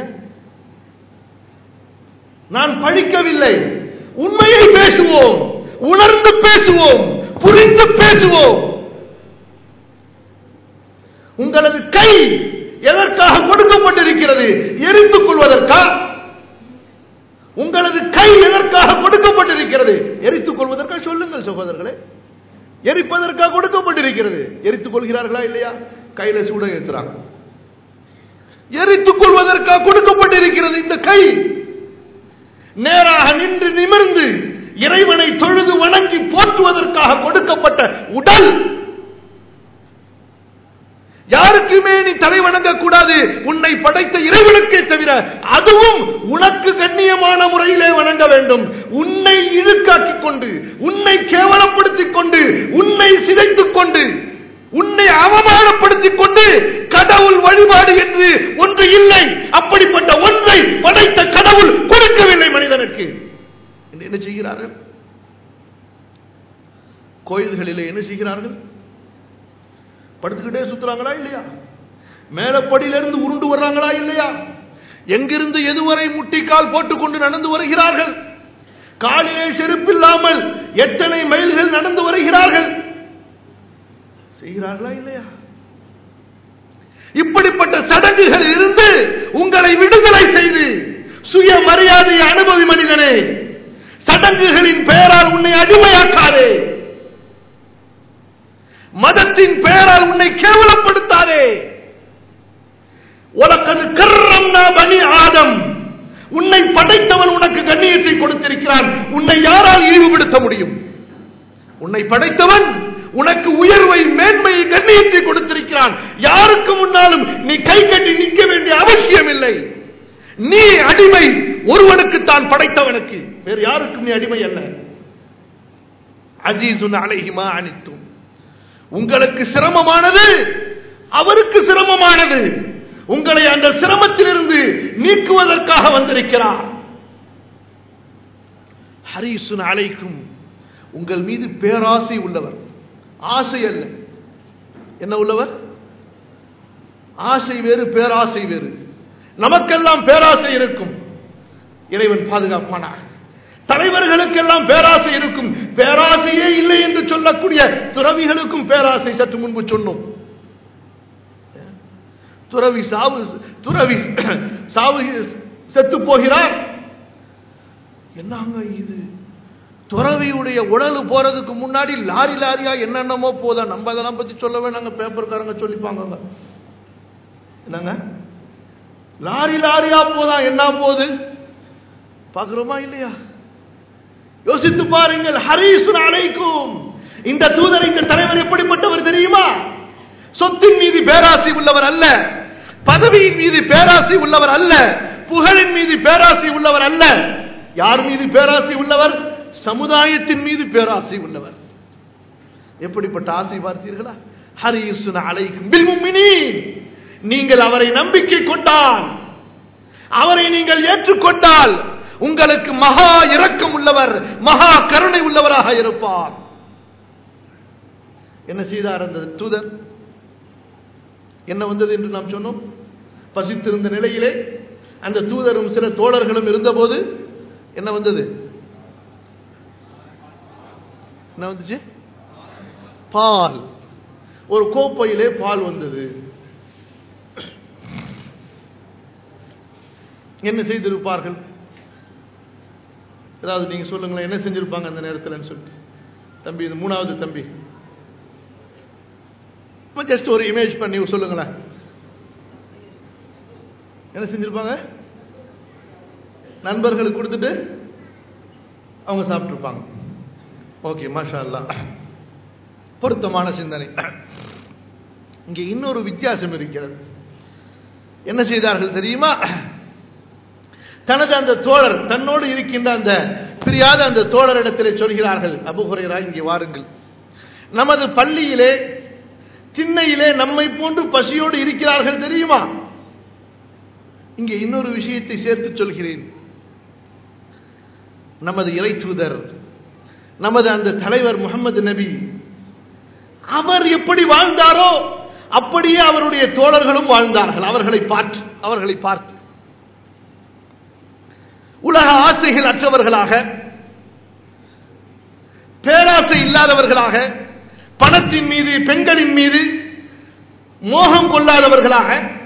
நான் பழிக்கவில்லை, உண்மையை பேசுவோம், உணர்ந்து பேசுவோம், புரிந்து பேசுவோம். உங்களது கை எதற்காக கொடுக்கப்பட்டிருக்கிறது? எரித்துக் கொள்வதற்கா? உங்களது கை எதற்காக கொடுக்கப்பட்டிருக்கிறது? எரித்துக் கொள்வதற்கா? சொல்லுங்கள் சகோதரர்களே. எரிப்பதற்காக கொடுக்கப்பட்டிருக்கிறது. எரித்துக் கொள்கிறார்களா இல்லையா? கையில சூட ஏற்றுறாங்க. எரித்துக் கொள்வதற்காக கொடுக்கப்பட்டிருக்கிறது இந்த கை. நேராக நின்று நிமிர்ந்து இறைவனை தொழுது வணங்கி போற்றுவதற்காக கொடுக்கப்பட்ட உடல். யாருக்குமே நீ தலை வணங்க கூடாது, உன்னை படைத்த இறைவனுக்கே தவிர. அதுவும் உனக்கு கண்ணியமான முறையிலே வணங்க வேண்டும். உன்னை இழுக்காக்கிக் கொண்டு, உன்னை கேவலப்படுத்திக் கொண்டு, உன்னை சிதைத்துக் கொண்டு, உன்னை அவமானப்படுத்திக் கொண்டு கடவுள் வழிபாடு என்று ஒன்று இல்லை. அப்படிப்பட்ட ஒன்றை படைத்த கடவுள் கொடுக்கவில்லை மனிதனுக்கு. என்ன செய்கிறார்கள்? கோயில்களிலே என்ன செய்கிறார்கள்? படுத்துக்கிட்டே சுத்துறாங்களா இல்லையா? மேலப்படியிலிருந்து உருண்டு வர்றாங்களா இல்லையா? எங்கிருந்து எதுவரை முட்டிக்கால் போட்டுக்கொண்டு நடந்து வருகிறார்கள்? காலிலே செருப்பில்லாமல் எத்தனை மைல்கள் நடந்து வருகிறார்கள்? செய்கிறார்களா இல்லையா? இப்படிப்பட்ட சடங்குகள் இருந்து உங்களை விடுதலை செய்து சுய மரியாதையை அனுபவி மனிதனே. சடங்குகளின் பெயரால் உன்னை அடிமையாக்காதே. மதத்தின் பெயரால் உன்னை கேவலப்படுத்தாதே. வலக்கத் கர்ரம்னா பனி ஆதம். உன்னை படைத்தவன் உனக்கு கண்ணியத்தை கொடுத்திருக்கிறான். உன்னை யாரால் இழிவுபடுத்த முடியும்? உன்னை படைத்தவன் உனக்கு உயர்வை, மேன்மையை, கண்ணியத்தை கொடுத்திருக்கிறான். யாருக்கு முன்னாலும் நீ கை கட்டி நிற்க வேண்டிய அவசியம் இல்லை. நீ அடிமை ஒருவனுக்கு தான், படைத்தவனுக்கு. வேறு யாருக்கும் நீ அடிமை அல்ல. அஸீஸுன் அலைஹி மா அனித்தும். உங்களுக்கு சிரமமானது அவருக்கு சிரமமானது. உங்களை அந்த சிரமத்திலிருந்து நீக்குவதற்காக வந்திருக்கிறார். ஹரீசுன் அலைக்கும். உங்கள் மீது பேராசை உள்ளவர். ஆசை அல்ல. என்ன உள்ளவர்? ஆசை வேறு, பேராசை வேறு. நமக்கெல்லாம் பேராசை இருக்கும், இறைவன் பாதுகாப்பானாக. தலைவர்களுக்கெல்லாம் பேராசை இருக்கும். பேராசையே இல்லை என்று சொல்லக்கூடிய துறவிகளுக்கும் பேராசை. சற்று முன்பு சொன்னோம், துறவி சாவு செத்து போகிறார். என்னங்க இது? துறவியுடைய உடல் போறதுக்கு முன்னாடி லாரி லாரியா என்னென்னமோ போதா. நம்ம அதெல்லாம் பத்தி சொல்லவே நாங்க பேப்பர்காரங்க சொல்லிப்பாங்க. என்னங்க லாரி லாரியா போதா, என்ன போகுது பாக்குறோமா இல்லையா? யோசித்து பாருங்கள். ஹரீசுன் அலைக்கும், இந்த தூதர், இந்த தலைவர் எப்படிப்பட்டவர் தெரியுமா? சொத்தின் மீது பேராசை உள்ளவர் அல்ல, பதவியின் மீது பேராசை உள்ளவர் அல்ல, புகழின் மீது பேராசை உள்ளவர் அல்ல. யார் மீது பேராசை உள்ளவர்? சமுதாயத்தின் மீது பேராசை உள்ளவர். எப்படிப்பட்ட ஆசை பார்த்தீர்களா? ஹரீசுன் அலைக்கும் பில் முஃமினீன், நீங்கள் அவரை நம்பிக்கை கொண்டால், அவரை நீங்கள் ஏற்றுக்கொண்டால் உங்களுக்கு மகா இரக்கம் உள்ளவர், மகா கருணை உள்ளவராக இருப்பார். என்ன செய்தார் அந்த தூதர்? என்ன வந்தது என்று நாம் சொன்னோம்? பசித்திருந்த நிலையிலே அந்த தூதரும் சில தோழர்களும் இருந்தபோது என்ன வந்தது? என்ன வந்துச்சு? பால். ஒரு கோப்பையிலே பால் வந்தது. என்ன செய்திருப்பார்கள்? ஏதாவது நீங்க சொல்லுங்களேன், என்ன செஞ்சிருப்பாங்க அந்த நேரத்தில் சொல்லிட்டு. தம்பி, இது மூணாவது தம்பி, ஜஸ்ட் ஒரு இமேஜ் பண்ணி சொல்லுங்களேன். என்ன செஞ்சிருப்பாங்க? நண்பர்களுக்கு கொடுத்துட்டு அவங்க சாப்பிட்டு இருப்பாங்க. ஓகே, மாஷா அல்லாஹ், பொருத்தமான சிந்தனை. இங்கே இன்னொரு வித்தியாசம் இருக்கிறது. என்ன செய்தார்கள் தெரியுமா? தனது அந்த தோழர், தன்னோடு இருக்கின்ற அந்த பிரியாத அந்த தோழரிடத்திலே சொல்கிறார்கள், அபூ ஹுரைரா இங்கே வாருங்கள், நமது பள்ளியிலே திண்ணையிலே நம்மை போன்று பசியோடு இருக்கிறார்கள் தெரியுமா? இங்கே இன்னொரு விஷயத்தை சேர்த்து சொல்கிறேன். நமது இறை தூதர், நமது அந்த தலைவர் முஹம்மது நபி, அவர் எப்படி வாழ்ந்தாரோ அப்படியே அவருடைய தோழர்களும் வாழ்ந்தார்கள். அவர்களை பார்த்து உலக ஆசைகள் அற்றவர்களாக, பேராசை இல்லாதவர்களாக, பணத்தின் மீது பெண்களின் மீது மோகம் கொள்ளாதவர்களாக,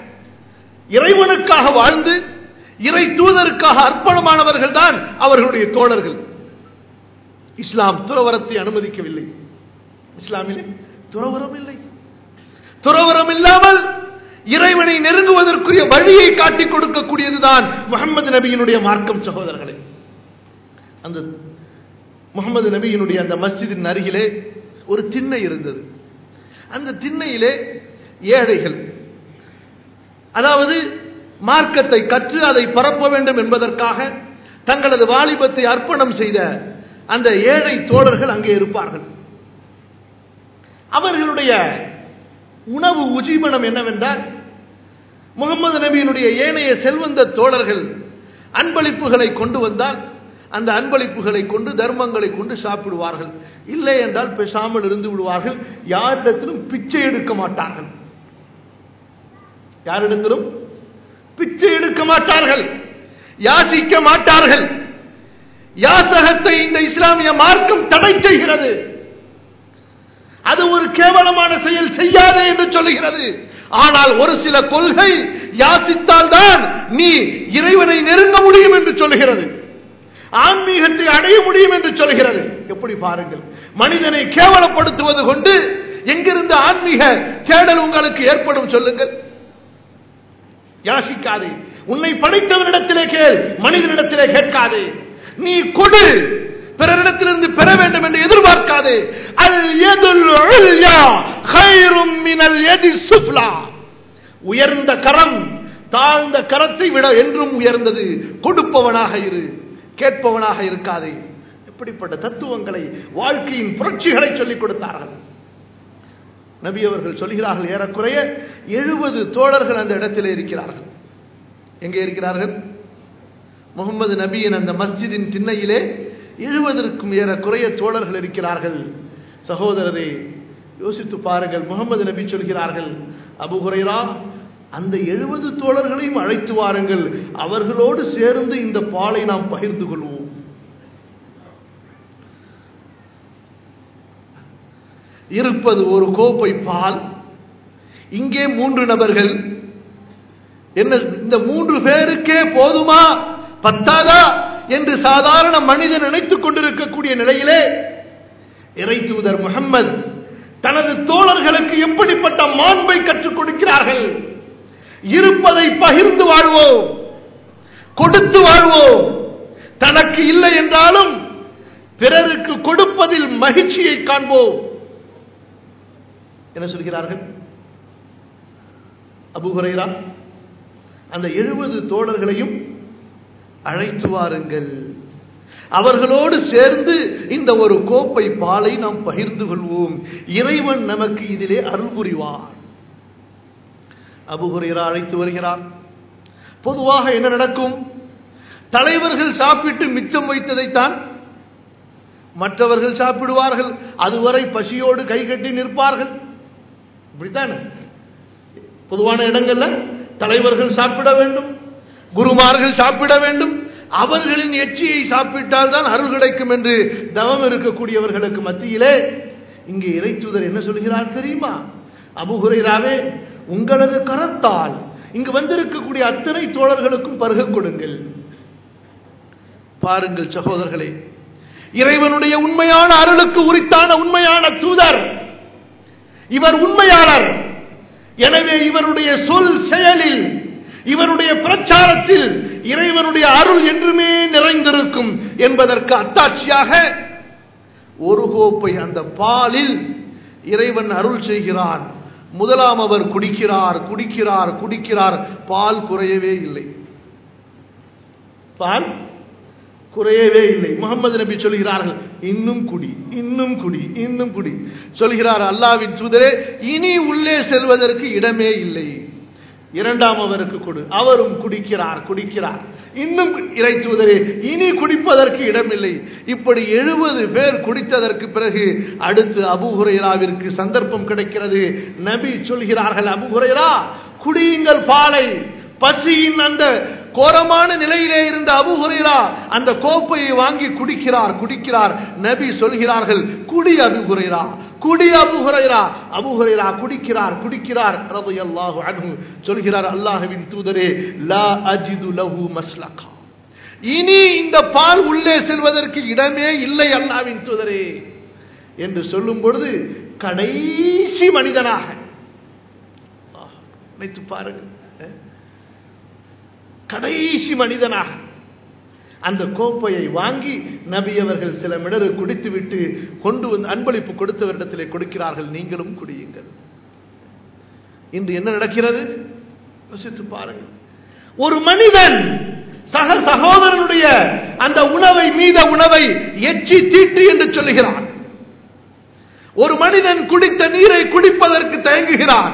இறைவனுக்காக வாழ்ந்து இறை தூதருக்காக அர்ப்பணமானவர்கள் தான் அவர்களுடைய தோழர்கள். இஸ்லாம் துறவரத்தை அனுமதிக்கவில்லை. இஸ்லாமிலே துறவரம் இல்லை. துறவரம் இல்லாமல் இறைவனை நெருங்குவதற்குரிய வழியை காட்டிக் கொடுக்கக்கூடியதுதான் முஹம்மது நபியினுடைய மார்க்கம். சகோதரர்களே, அந்த முஹம்மது நபியினுடைய அந்த மஸ்ஜிதின் அருகிலே ஒரு திண்ணை இருந்தது. அந்த திண்ணையிலே ஏழைகள், அதாவது மார்க்கத்தை கற்று அதை பரப்ப வேண்டும் என்பதற்காக தங்களது வாலிபத்தை அர்ப்பணம் செய்த அந்த ஏழை தோழர்கள் அங்கே இருப்பார்கள். அவர்களுடைய உணவு உஜீவனம் என்னவென்றால், முகமது நபியினுடைய ஏனைய செல்வந்த தோழர்கள் அன்பளிப்புகளை கொண்டு வந்தால் அந்த அன்பளிப்புகளை கொண்டு, தர்மங்களை கொண்டு சாப்பிடுவார்கள். இல்லை என்றால் பேசாமல் இருந்து விடுவார்கள். யாரிடத்திலும் பிச்சை எடுக்க மாட்டார்கள். யாரிடத்திலும் பிச்சை எடுக்க மாட்டார்கள், யாசிக்க மாட்டார்கள். யாசகத்தை இந்த இஸ்லாமிய மார்க்கம் தடை செய்கிறது. அது ஒரு கேவலமான செயல், செய்யாதே என்று சொல்லுகிறது. ஆனால் ஒரு சில கொள்கை, யாசித்தால் தான் நீ இறைவனை நெருங்க முடியும் என்று சொல்லுகிறது, ஆன்மீகத்தை அடைய முடியும் என்று சொல்கிறது. எப்படி பாருங்கள், மனிதனை கேவலப்படுத்துவது கொண்டு எங்கிருந்து ஆன்மீக தேடல் உங்களுக்கு ஏற்படும் சொல்லுங்கள்? யாசிக்காதே, உன்னை படைத்தவனிடத்திலே கேள், மனிதனிடத்திலே கேட்காதே. நீ கொடு, பிறரிடத்திலிருந்து பெற வேண்டும் என்று எதிர்பார்க்காதே. அல் யதுல் உல்யா கைரும் மினல் யதி சுஃப்லா, உயர்ந்த கரம் தாழ்ந்த கரத்தை விட என்றும் உயர்ந்தது. கொடுப்பவனாக இரு, கேட்பவனாக இருக்காதே. இப்படிப்பட்ட தத்துவங்களை, வாழ்க்கையின் புரட்சிகளை சொல்லிக் கொடுத்தார்கள். நபி அவர்கள் சொல்கிறார்கள், ஏறக்குறைய 70 தோழர்கள் அந்த இடத்திலே இருக்கிறார்கள். எங்கே இருக்கிறார்கள்? முகமது நபியின் அந்த மஸ்ஜிதின் திண்ணையிலே 70க்கும் ஏறக்குறைய தோழர்கள் இருக்கிறார்கள். சகோதரரே, யோசித்து பாருங்கள். முகமது நபி சொல்கிறார்கள், அபூ ஹுரைரா, அந்த 70 தோழர்களையும் அழைத்து வாருங்கள், அவர்களோடு சேர்ந்து இந்த பாலை நாம் பகிர்ந்து கொள்வோம். இருப்பது ஒரு கோப்பை பால், இங்கே 3 நபர்கள். என்ன, இந்த 3 பேருக்கே போதுமா, பத்தாதா? என்று சாதாரண மனிதன் நினைத்துக் கொண்டிருக்கக்கூடிய நிலையிலே இறை தூதர் முஹம்மது தனது தோழர்களுக்கு எப்படிப்பட்ட மாண்பை கற்றுக் கொடுக்கிறார்கள். இருப்பதை பகிர்ந்து வாழ்வோம், கொடுத்து வாழ்வோம். தனக்கு இல்லை என்றாலும் பிறருக்கு கொடுப்பதில் மகிழ்ச்சியை காண்போம். என்ன சொல்கிறார்கள்? அபூ ஹுரைரா, அந்த 70 தோழர்களையும் அழைத்து வாருங்கள், அவர்களோடு சேர்ந்து இந்த ஒரு கோப்பை பாலை நாம் பகிர்ந்து கொள்வோம், இறைவன் நமக்கு இதிலே அருள் புரிவார். அபூ ஹுரைரா அழைத்து வருகிறார். பொதுவாக என்ன நடக்கும்? தலைவர்கள் சாப்பிட்டு மிச்சம் வைத்ததைத்தான் மற்றவர்கள் சாப்பிடுவார்கள். அதுவரை பசியோடு கைகட்டி நிற்பார்கள். இப்படித்தானே பொதுவான இடங்கள்ல தலைவர்கள் சாப்பிட வேண்டும், குருமார்கள் சாப்பிட வேண்டும். அவர்களின் எச்சியை சாப்பிட்டால் தான் அருள் கிடைக்கும் என்று தவம் இருக்கக்கூடியவர்களுக்கு மத்தியிலே இங்கே இறை தூதர் என்ன சொல்கிறார் தெரியுமா? அபூ ஹுரைராவே, உங்களது கரத்தால் இங்கு வந்திருக்கக்கூடிய அத்தனை தோழர்களுக்கும் பருக கொடுங்கள். பாருங்கள் சகோதரர்களே, இறைவனுடைய உண்மையான அருளுக்கு உரித்தான உண்மையான தூதர் இவர், உண்மையாளர். எனவே இவருடைய சொல் செயலில், இவருடைய பிரச்சாரத்தில் இறைவனுடைய அருள் என்றுமே நிறைந்திருக்கும் என்பதற்கு அத்தாட்சியாக ஒரு கோப்பை அந்த பாலில் இறைவன் அருள் செய்கிறான். முதலாம் அவர் குடிக்கிறார் குடிக்கிறார் குடிக்கிறார், பால் குறையவே இல்லை. பால் குறையவே இல்லை. முகமது நபி சொல்கிறார்கள், இன்னும் குடி, இன்னும் குடி, இன்னும் குடி. சொல்கிறார், அல்லாஹ்வின் தூதரே, இனி உள்ளே செல்வதற்கு இடமே இல்லை. இரண்டாம் அவருக்கு கொடு. அவரும் குடிக்கிறார் குடிக்கிறார். இன்னும் இறை தூதரே, இனி குடிப்பதற்கு இடமில்லை. இப்படி 70 பேர் குடித்ததற்கு பிறகு அடுத்து அபூ ஹுரைராவிற்கு சந்தர்ப்பம் கிடைக்கிறது. நபி சொல்கிறார்கள், அபூ ஹுரைரா, குடியுங்கள் பாலை. பசியின் அந்த கோரமான நிலையிலே இருந்த அபூ ஹுரைரா அந்த கோப்பையை வாங்கி குடிக்கிறார் குடிக்கிறார். நபி சொல்கிறார்கள், குடி அபூ ஹுரைரா, குடி அபூ ஹுரைரா. அபூ ஹுரைரா குடிக்கிறார் குடிக்கிறார். ரலியல்லாஹு அன்ஹு சொல்கிறார், அல்லாஹ்வின் தூதரே, லா அஜிது லஹு மஸ்லகா, இனி இந்த பால் உள்ளே செல்வதற்கு இடமே இல்லை அல்லாஹ்வின் தூதரே என்று சொல்லும் பொழுது கடைசி மனிதனாக நினைத்து பாருங்கள், கடைசி மனிதனாக அந்த கோப்பையை வாங்கி நபி அவர்கள் சில மிடறு குடித்துவிட்டு கொண்டு வந்து அன்பளிப்பு கொடுத்தவரிடத்திலே கொடுக்கிறார்கள், நீங்களும் குடியுங்கள். இன்று என்ன நடக்கிறது யோசித்து பாருங்கள். ஒரு மனிதன் சக சகோதரனுடைய அந்த உணவை, மீத உணவை எச்சி தீட்டு என்று சொல்லுகிறான். ஒரு மனிதன் குடித்த நீரை குடிப்பதற்கு தயங்குகிறான்.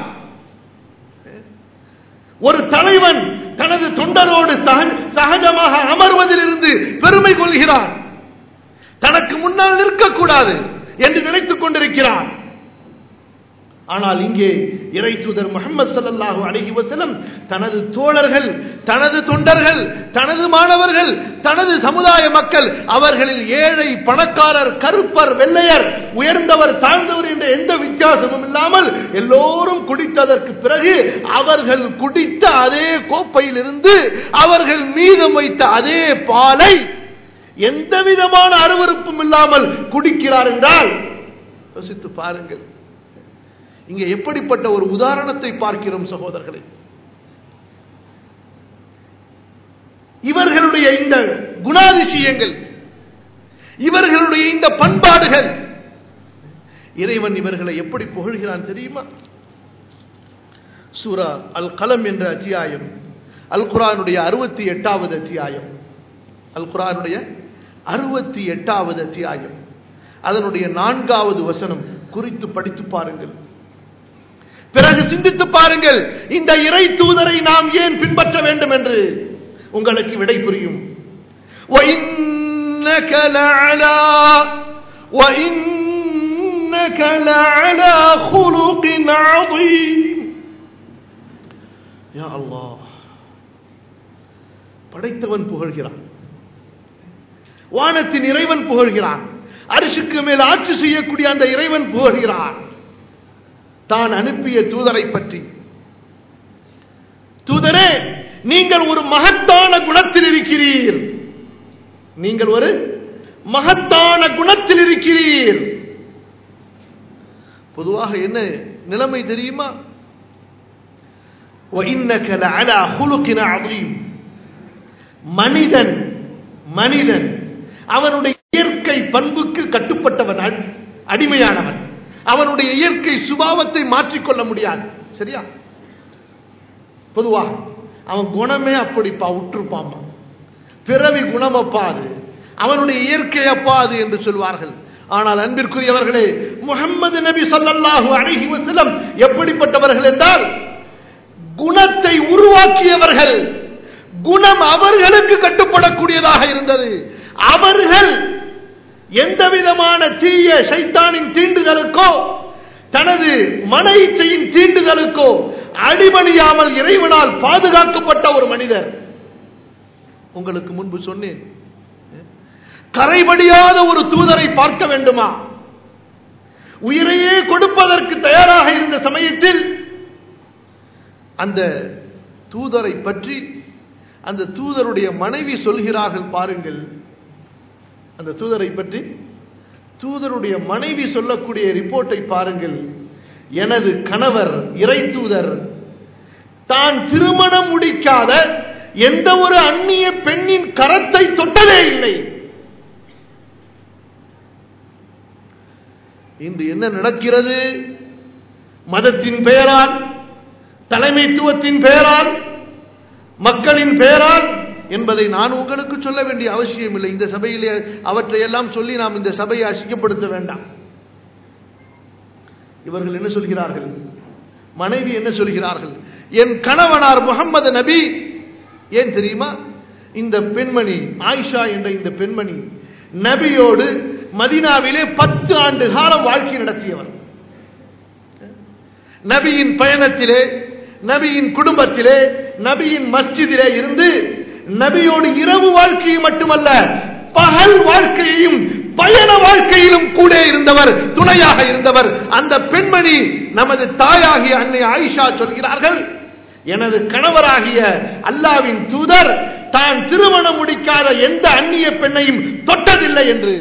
ஒரு தலைவன் தனது தொண்டரோடு சகஜமாக அமர்வதிலிருந்து பெருமை கொள்கிறான். தனக்கு முன்னால் நிற்கக்கூடாது என்று நினைத்துக் கொண்டிருக்கிறான். ஆனால் இங்கே இறை தூதர் முஹம்மது ஸல்லல்லாஹு அலைஹி வஸல்லம் தனது தோழர்கள், தனது தொண்டர்கள், தனது மாணவர்கள், தனது சமுதாய மக்கள், அவர்களில் ஏழை பணக்காரர், கருப்பர் வெள்ளையர், உயர்ந்தவர் தாழ்ந்தவர் என்ற எந்த வித்தியாசமும் இல்லாமல் எல்லோரும் குடித்ததற்கு பிறகு அவர்கள் குடித்த அதே கோப்பையில் இருந்து அவர்கள் மீதம் வைத்த அதே பாலை எந்த விதமான அருவருப்பும் இல்லாமல் குடிக்கிறார் என்றால் யோசித்து பாருங்கள். இங்கே எப்படிப்பட்ட ஒரு உதாரணத்தை பார்க்கிறோம் சகோதரர்களே. இவர்களுடைய இந்த குணாதிசயங்கள், இவர்களுடைய இந்த பண்பாடுகள், இறைவன் இவர்களை எப்படி புகழ்கிறான் தெரியுமா? சூரா அல் கலம் என்ற அத்தியாயம், அல் குர்ஆனுடைய 68வது அத்தியாயம், அல் குர்ஆனுடைய 68வது அத்தியாயம், அதனுடைய 4வது வசனம் குறித்து படித்து பாருங்கள். பிறகு சிந்தித்து பாருங்கள், இந்த இறை தூதரை நாம் ஏன் பின்பற்ற வேண்டும் என்று உங்களுக்கு விடை புரியும். وَإِنَّكَ لَعَلَى خُلُقٍ عَظِيمٍ. யா அல்லாஹ், படைத்தவன் புகழ்கிறான், வானத்தின் இறைவன் புகழ்கிறான், அரிசுக்கு மேல் ஆட்சி செய்யக்கூடிய அந்த இறைவன் புகழ்கிறான் தான் அனுப்பிய தூதரை பற்றி. தூதரே, நீங்கள் ஒரு மகத்தான குணத்தில் இருக்கிறீர். நீங்கள் ஒரு மகத்தான குணத்தில் இருக்கிறீர். பொதுவாக என்ன நிலைமை தெரியுமா? وَإِنَّكَ لَعَلَى خُلُقٍ عَظِيمٍ. மனிதன் அவனுடைய இயற்கை பண்புக்கு கட்டுப்பட்டவன், அடிமையானவன். அவனுடைய இயற்கை சுபாவத்தை மாற்றிக்கொள்ள முடியாது. சரியா? பொதுவாக அவன் குணமே அப்படிப்பா, உற்றுப்பாமா, பிறவி குணம் அப்பாது, அவனுடைய இயற்கை அப்பாது என்று சொல்வார்கள். ஆனால் அன்பிற்குரியவர்களே, முஹம்மது நபி ஸல்லல்லாஹு அலைஹி வஸல்லம் எப்படிப்பட்டவர்கள் என்றால், குணத்தை உருவாக்கியவர்கள். குணம் அவர்களுக்கு கட்டுப்படக்கூடியதாக இருந்தது. அவர்கள் எந்த விதமான தீய ஷைத்தானின் தீண்டுதலுக்கோ தனது மன இச்சையின் தீண்டுதலுக்கோ அடிபணியாமல் இறைவனால் பாதுகாக்கப்பட்ட ஒரு மனிதர். உங்களுக்கு முன்பு சொன்னேன், கரைபடியாத ஒரு தூதரை பார்க்க வேண்டுமா? உயிரையே கொடுப்பதற்கு தயாராக இருந்த சமயத்தில் அந்த தூதரை பற்றி அந்த தூதருடைய மனைவி சொல்கிறார்கள். பாருங்கள், அந்த தூதரை பற்றி தூதருடைய மனைவி சொல்லக்கூடிய ரிப்போர்ட்டை பாருங்கள். எனது கணவர் இறை தூதர் தான் திருமணம் முடிக்காத எந்த ஒரு அந்நிய பெண்ணின் கரத்தை தொட்டதே இல்லை. இன்று என்ன நடக்கிறது? மதத்தின் பெயரால், தலைமைத்துவத்தின் பெயரால், மக்களின் பெயரால் என்பதை நான் உங்களுக்கு சொல்ல வேண்டிய அவசியம் இல்லை. இந்த சபையிலே அவற்றை எல்லாம் சொல்லி நாம் இந்த சபையை அசிங்கப்படுத்த வேண்டாம். இவர்கள் என்ன சொல்கிறார்கள்? மனைவி என்ன சொல்கிறார்கள்? என் கணவனார் முஹம்மது நபி. ஏன் தெரியுமா? இந்த பெண்மணி ஆயிஷா என்ற இந்த பெண்மணி நபியோடு மதீனாவிலே 10 ஆண்டு காலம் வாழ்க்கை நடத்தியவர். நபியின் பயணத்திலே, நபியின் குடும்பத்திலே, நபியின் மஸ்ஜிதிலே இருந்து நபியோடு இரவு வாழ்க்கையை மட்டுமல்ல, பகல் வாழ்க்கையையும் பயண வாழ்க்கையிலும் கூட இருந்தவர், துணையாக இருந்தவர். அந்த பெண்மணி நமது தாயாகிய அன்னை ஆயிஷா சொல்கிறார்கள், எனது கணவராகிய அல்லாஹ்வின் தூதர் தான் திருமணம் முடிக்காத எந்த அந்நிய பெண்ணையும் தொட்டதில்லை என்று.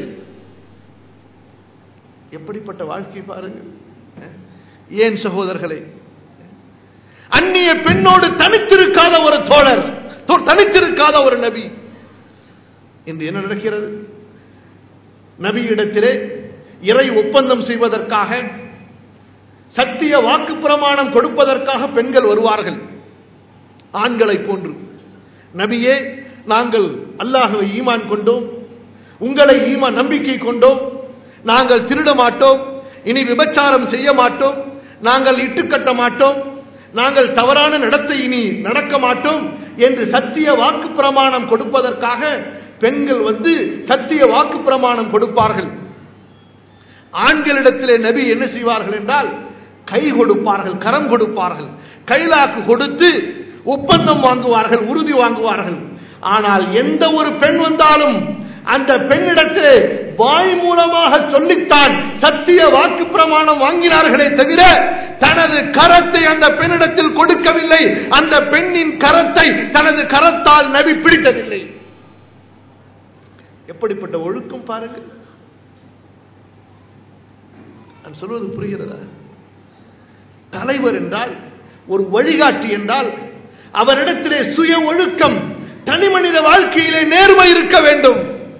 எப்படிப்பட்ட வாழ்க்கை பாருங்கள். ஏன் சகோதரர்களே, அந்நிய பெண்ணோடு தனித்திருக்காத ஒரு தோழர், தனித்திருக்காத ஒரு நபி. இன்று என்ன நடக்கிறது? நபியிடத்திலே இறை ஒப்பந்தம் செய்வதற்காக, சத்திய வாக்கு பிரமாணம் கொடுப்பதற்காக பெண்கள் வருவார்கள், ஆண்களை போன்று. நபியே, நாங்கள் அல்லாஹ்வை ஈமான் கொண்டோம், உங்களை ஈமான் நம்பிக்கை கொண்டோம், நாங்கள் திருட மாட்டோம், இனி விபச்சாரம் செய்ய மாட்டோம், நாங்கள் இட்டுக்கட்ட மாட்டோம், நாங்கள் தவறான நடத்தை இனி நடக்க மாட்டோம் என்று சத்திய வாக்கு பிரமாணம் கொடுப்பதற்காக பெண்கள் வந்து சத்திய வாக்கு பிரமாணம் கொடுப்பார்கள். ஆண்களிடத்திலே நபி என்ன செய்வார்கள் என்றால், கை கொடுப்பார்கள், கரம் கொடுப்பார்கள், கைலாக்கு கொடுத்து ஒப்பந்தம் வாங்குவார்கள், உறுதி வாங்குவார்கள். ஆனால் எந்த ஒரு பெண் வந்தாலும் அந்த பெண்ணிடத்திலே வாய் மூலமாக சொல்லித்தான் சத்திய வாக்கு பிரமாணம் வாங்கினார்களே தவிர தனது கரத்தை அந்த பெண்ணிடத்தில் கொடுக்கவில்லை. அந்த பெண்ணின் கரத்தை தனது கரத்தால் நபி பிடித்ததில்லை. எப்படிப்பட்ட ஒழுக்கம் பாருங்கள். நான் சொல்வது புரிகிறதா? தலைவர் என்றால், ஒரு வழிகாட்டி என்றால் அவரிடத்திலே சுய ஒழுக்கம், தனி மனித வாழ்க்கையிலே நேர்மை இருக்க வேண்டும்.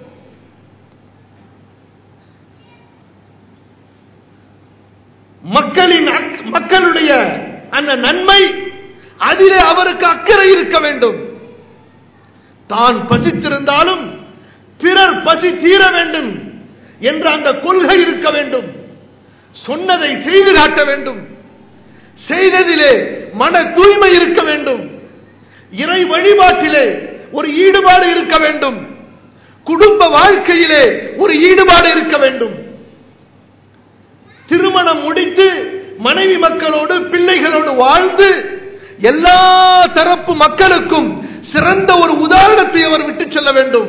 மக்களுடைய அந்த நன்மை, அதிலே அவருக்கு அக்கறை இருக்க வேண்டும். தான் பசித்திருந்தாலும் பிறர் பசி தீர வேண்டும் என்ற அந்த கொள்கை இருக்க வேண்டும். சொன்னதை செய்து காட்ட வேண்டும். செய்ததிலே மன தூய்மை இருக்க வேண்டும். இறை வழிபாட்டிலே ஒரு ஈடுபாடு இருக்க வேண்டும். குடும்ப வாழ்க்கையிலே ஒரு ஈடுபாடு இருக்க வேண்டும். திருமணம் முடித்து மனைவி மக்களோடு பிள்ளைகளோடு வாழ்ந்து எல்லா தரப்பு மக்களுக்கும் சிறந்த ஒரு உதாரணத்தை அவர் விட்டு செல்ல வேண்டும்.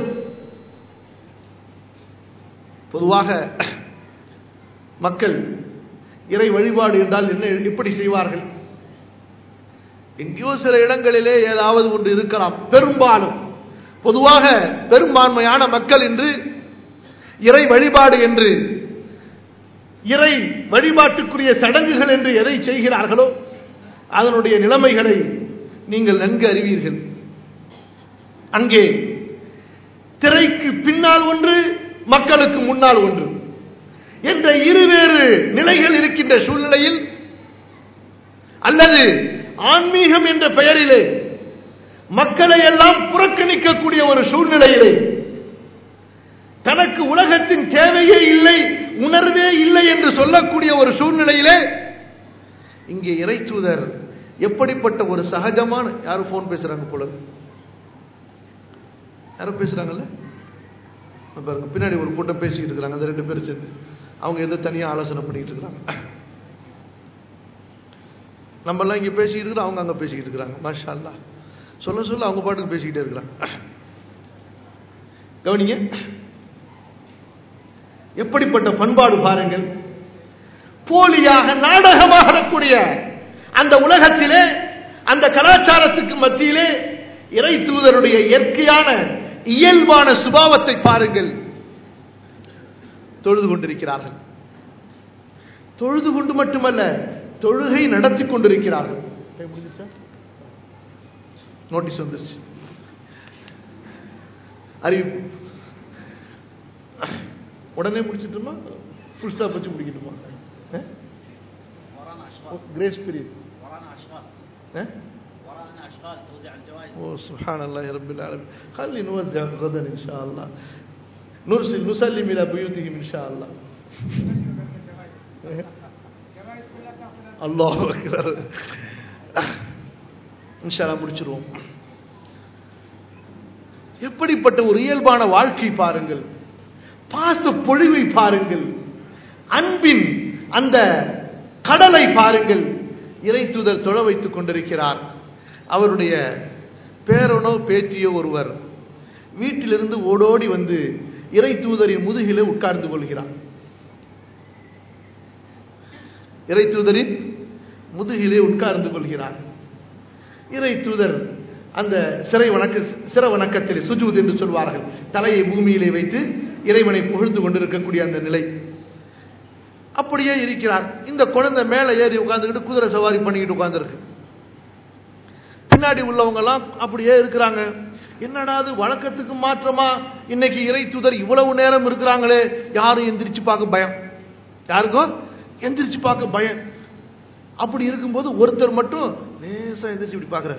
பொதுவாக மக்கள் இறை வழிபாடு என்றால் என்ன, எப்படி செய்வார்கள்? எங்கேயோ சில இடங்களிலே ஏதாவது ஒன்று இருக்கலாம். பெரும்பாலும் பொதுவாக பெரும்பான்மையான மக்கள் இன்று இறை வழிபாடு என்று, இறை வழிபாட்டுக்குரிய சடங்குகள் என்று எதை செய்கிறார்களோ அதனுடைய நிலைமைகளை நீங்கள் நன்கு அறிவீர்கள். அங்கே திரைக்கு பின்னால் ஒன்று, மக்களுக்கு முன்னால் ஒன்று என்ற இருவேறு நிலைகள் இருக்கின்ற சூழ்நிலையில், அல்லது ஆன்மீகம் என்ற பெயரிலே மக்களை எல்லாம் புறக்கணிக்கக்கூடிய ஒரு சூழ்நிலையிலே, தனக்கு உலகத்தின் தேவையே இல்லை, உணர்வே இல்லை என்று சொல்லக்கூடிய ஒரு சூழ்நிலையிலே இங்கே இறை தூதர் எப்படிப்பட்ட ஒரு சகஜமான, யாரும் போன் பேசுறாங்க போல, யாரும் பேசுறாங்கல்ல பாருங்க, பின்னாடி ஒரு கூட்டம் பேசிக்கிட்டு இருக்கிறாங்க, அந்த 2 பேர் சேர்ந்து அவங்க எதை தனியா ஆலோசனை பண்ணிட்டு இருக்கிறாங்க. நம்ம எல்லாம் இங்க பேசிக்கிட்டு இருக்கிறோம், அவங்க அங்க பேசிக்கிட்டு இருக்கிறாங்க. மாஷா அல்லாஹ், சொல்ல சொல்ல அவங்க பாட்டுக்கு பேசிக்கிட்டே இருக்கிறாங்க. கவனிங்க, எப்படிப்பட்ட பண்பாடு பாருங்கள். போலியாக நாடகமாக வரக்கூடிய அந்த உலகத்திலே, அந்த கலாச்சாரத்துக்கு மத்தியிலே இறை தூதருடைய இயற்கையான இயல்பான சுபாவத்தை பாருங்கள். தொழுது கொண்டிருக்கிறார்கள், தொழுது கொண்டு மட்டுமல்ல தொழுகை நடத்தி கொண்டிருக்கிறார்கள். நோட்டீஸ் வந்துருச்சு, அறிவிப்பு. உடனே முடிச்சிட்டுமா, ஃபுல் ஸ்டாப் வச்சு முடிக்கட்டுமா? Grace period. اوه سبحان الله رب العالمين. خلي نودع غدا ان شاء الله، نسلم الى بيوتهم ان شاء الله. الله اكبر. ان شاء الله முடிச்சிருவோம். எப்படிப்பட்ட ஒரு இயல்பான வாழ்க்கை பாருங்கள், பாச பொழிவை பாருங்கள், அன்பின் அந்த கடலை பாருங்கள். இறை தூதர் தொழ வைத்துக் கொண்டிருக்கிறார். அவருடைய பேரனோ பேத்தியோ ஒருவர் வீட்டிலிருந்து ஓடோடி வந்து இறை தூதரின் முதுகிலே உட்கார்ந்து கொள்கிறார். இறை தூதரின் முதுகிலே உட்கார்ந்து கொள்கிறார். இறை தூதர் அந்த சிர வணக்கத்தில் சுஜூத் என்று சொல்வார்கள், தலையை பூமியிலே வைத்து இறைவனை புகழ்ந்து கொண்டிருக்கக்கூடிய அந்த நிலை, அப்படியே இருக்கிறார். இந்த குழந்தை மேலே ஏறி உட்கார்ந்துக்கிட்டு குதிரை சவாரி பண்ணிக்கிட்டு உட்கார்ந்துருக்கு. பின்னாடி உள்ளவங்க எல்லாம் அப்படியே இருக்கிறாங்க. என்னடா அது வழக்கத்துக்கு மாற்றமா இன்னைக்கு இறை தூதர் இவ்வளவு நேரம் இருக்கிறாங்களே, யாரும் எந்திரிச்சு பார்க்க பயம், யாருக்கும் எந்திரிச்சு பார்க்க பயம். அப்படி இருக்கும்போது ஒருத்தர் மட்டும் லேசா எந்திரிச்சு இப்படி பார்க்கிறார்.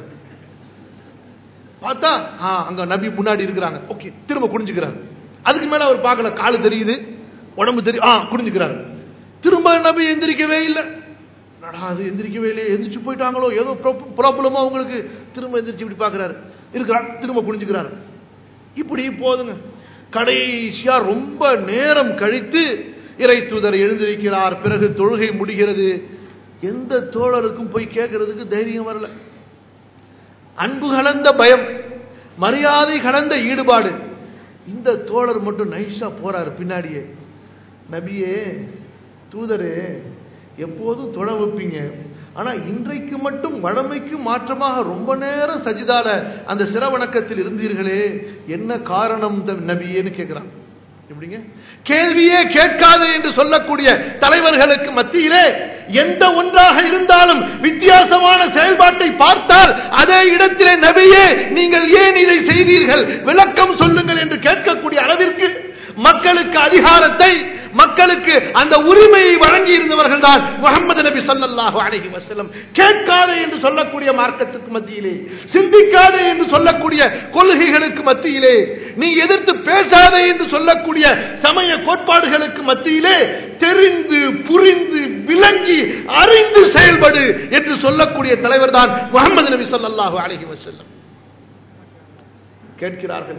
பார்த்தா அங்க நபி முன்னாடி இருக்கிறாங்க. ஓகே, திரும்ப குனிஞ்சுக்கிறார். அதுக்கு மேல அவர் பார்க்கல, காலு தெரியுது, உடம்பு தெரியும், குனிஞ்சுக்கிறார். திரும்ப நபி எந்திரிக்கவே இல்லை. அது எந்திரிக்கவே இல்லையே, எந்திரிச்சு போயிட்டாங்களோ, ஏதோ ப்ராப்ளமோ அவங்களுக்கு. திரும்ப எந்திரிச்சு இப்படி பார்க்கிறாரு, இருக்கிறார், திரும்ப குனிஞ்சுக்கிறார். இப்படி போதுங்க. கடைசியா ரொம்ப நேரம் கழித்து இறை தூதர் எழுந்திருக்கிறார். பிறகு தொழுகை முடிகிறது. எந்த தோழருக்கும் போய் கேட்கறதுக்கு தைரியம் வரல. அன்பு கலந்த பயம், மரியாதை கலந்த ஈடுபாடு. இந்த தோழர் மட்டும் நைஸா போறாரு பின்னாடியே. நபியே, தூதரே, எப்போதும் தொழ வைப்பீங்க, ஆனா இன்றைக்கு மட்டும் வழமைக்கு மாற்றமாக ரொம்ப நேரம் சஜிதால அந்த சிரவணக்கத்தில் இருந்தீர்களே, என்ன காரணம் நபியேன்னு கேட்கிறான். எப்படிங்க, கேள்வியே கேட்காத என்று சொல்லக்கூடிய தலைவர்களுக்கு மத்தியிலே எந்த ஒன்றாக இருந்தாலும் வித்தியாசமான செயல்பாட்டை பார்த்தால் அதே இடத்திலே நபியே நீங்கள் ஏன் இதை செய்தீர்கள், விளக்கம் சொல்லுங்கள் என்று கேட்கக்கூடிய அளவிற்கு மக்களுக்கு அதிகாரத்தை, மக்களுக்கு அந்த உரிமையை வழங்கி இருந்தவர்கள் தான் முஹம்மது நபி ஸல்லல்லாஹு அலைஹி வஸல்லம். கேட்காதே என்று சொல்லக்கூடிய மார்க்கத்துக்கு மத்தியிலே, சிந்திக்காதே என்று சொல்லக்கூடிய கொள்கைகளுக்கு மத்தியிலே, நீ எதிர்த்து பேசாதே என்று சொல்லக்கூடிய சமய கோட்பாடுகளுக்கு மத்தியிலே தெரிந்து புரிந்து விளங்கி அறிந்து செயல்படு என்று சொல்லக்கூடிய தலைவர் தான் முஹம்மது நபி ஸல்லல்லாஹு அலைஹி வஸல்லம். கேட்கிறார்கள்.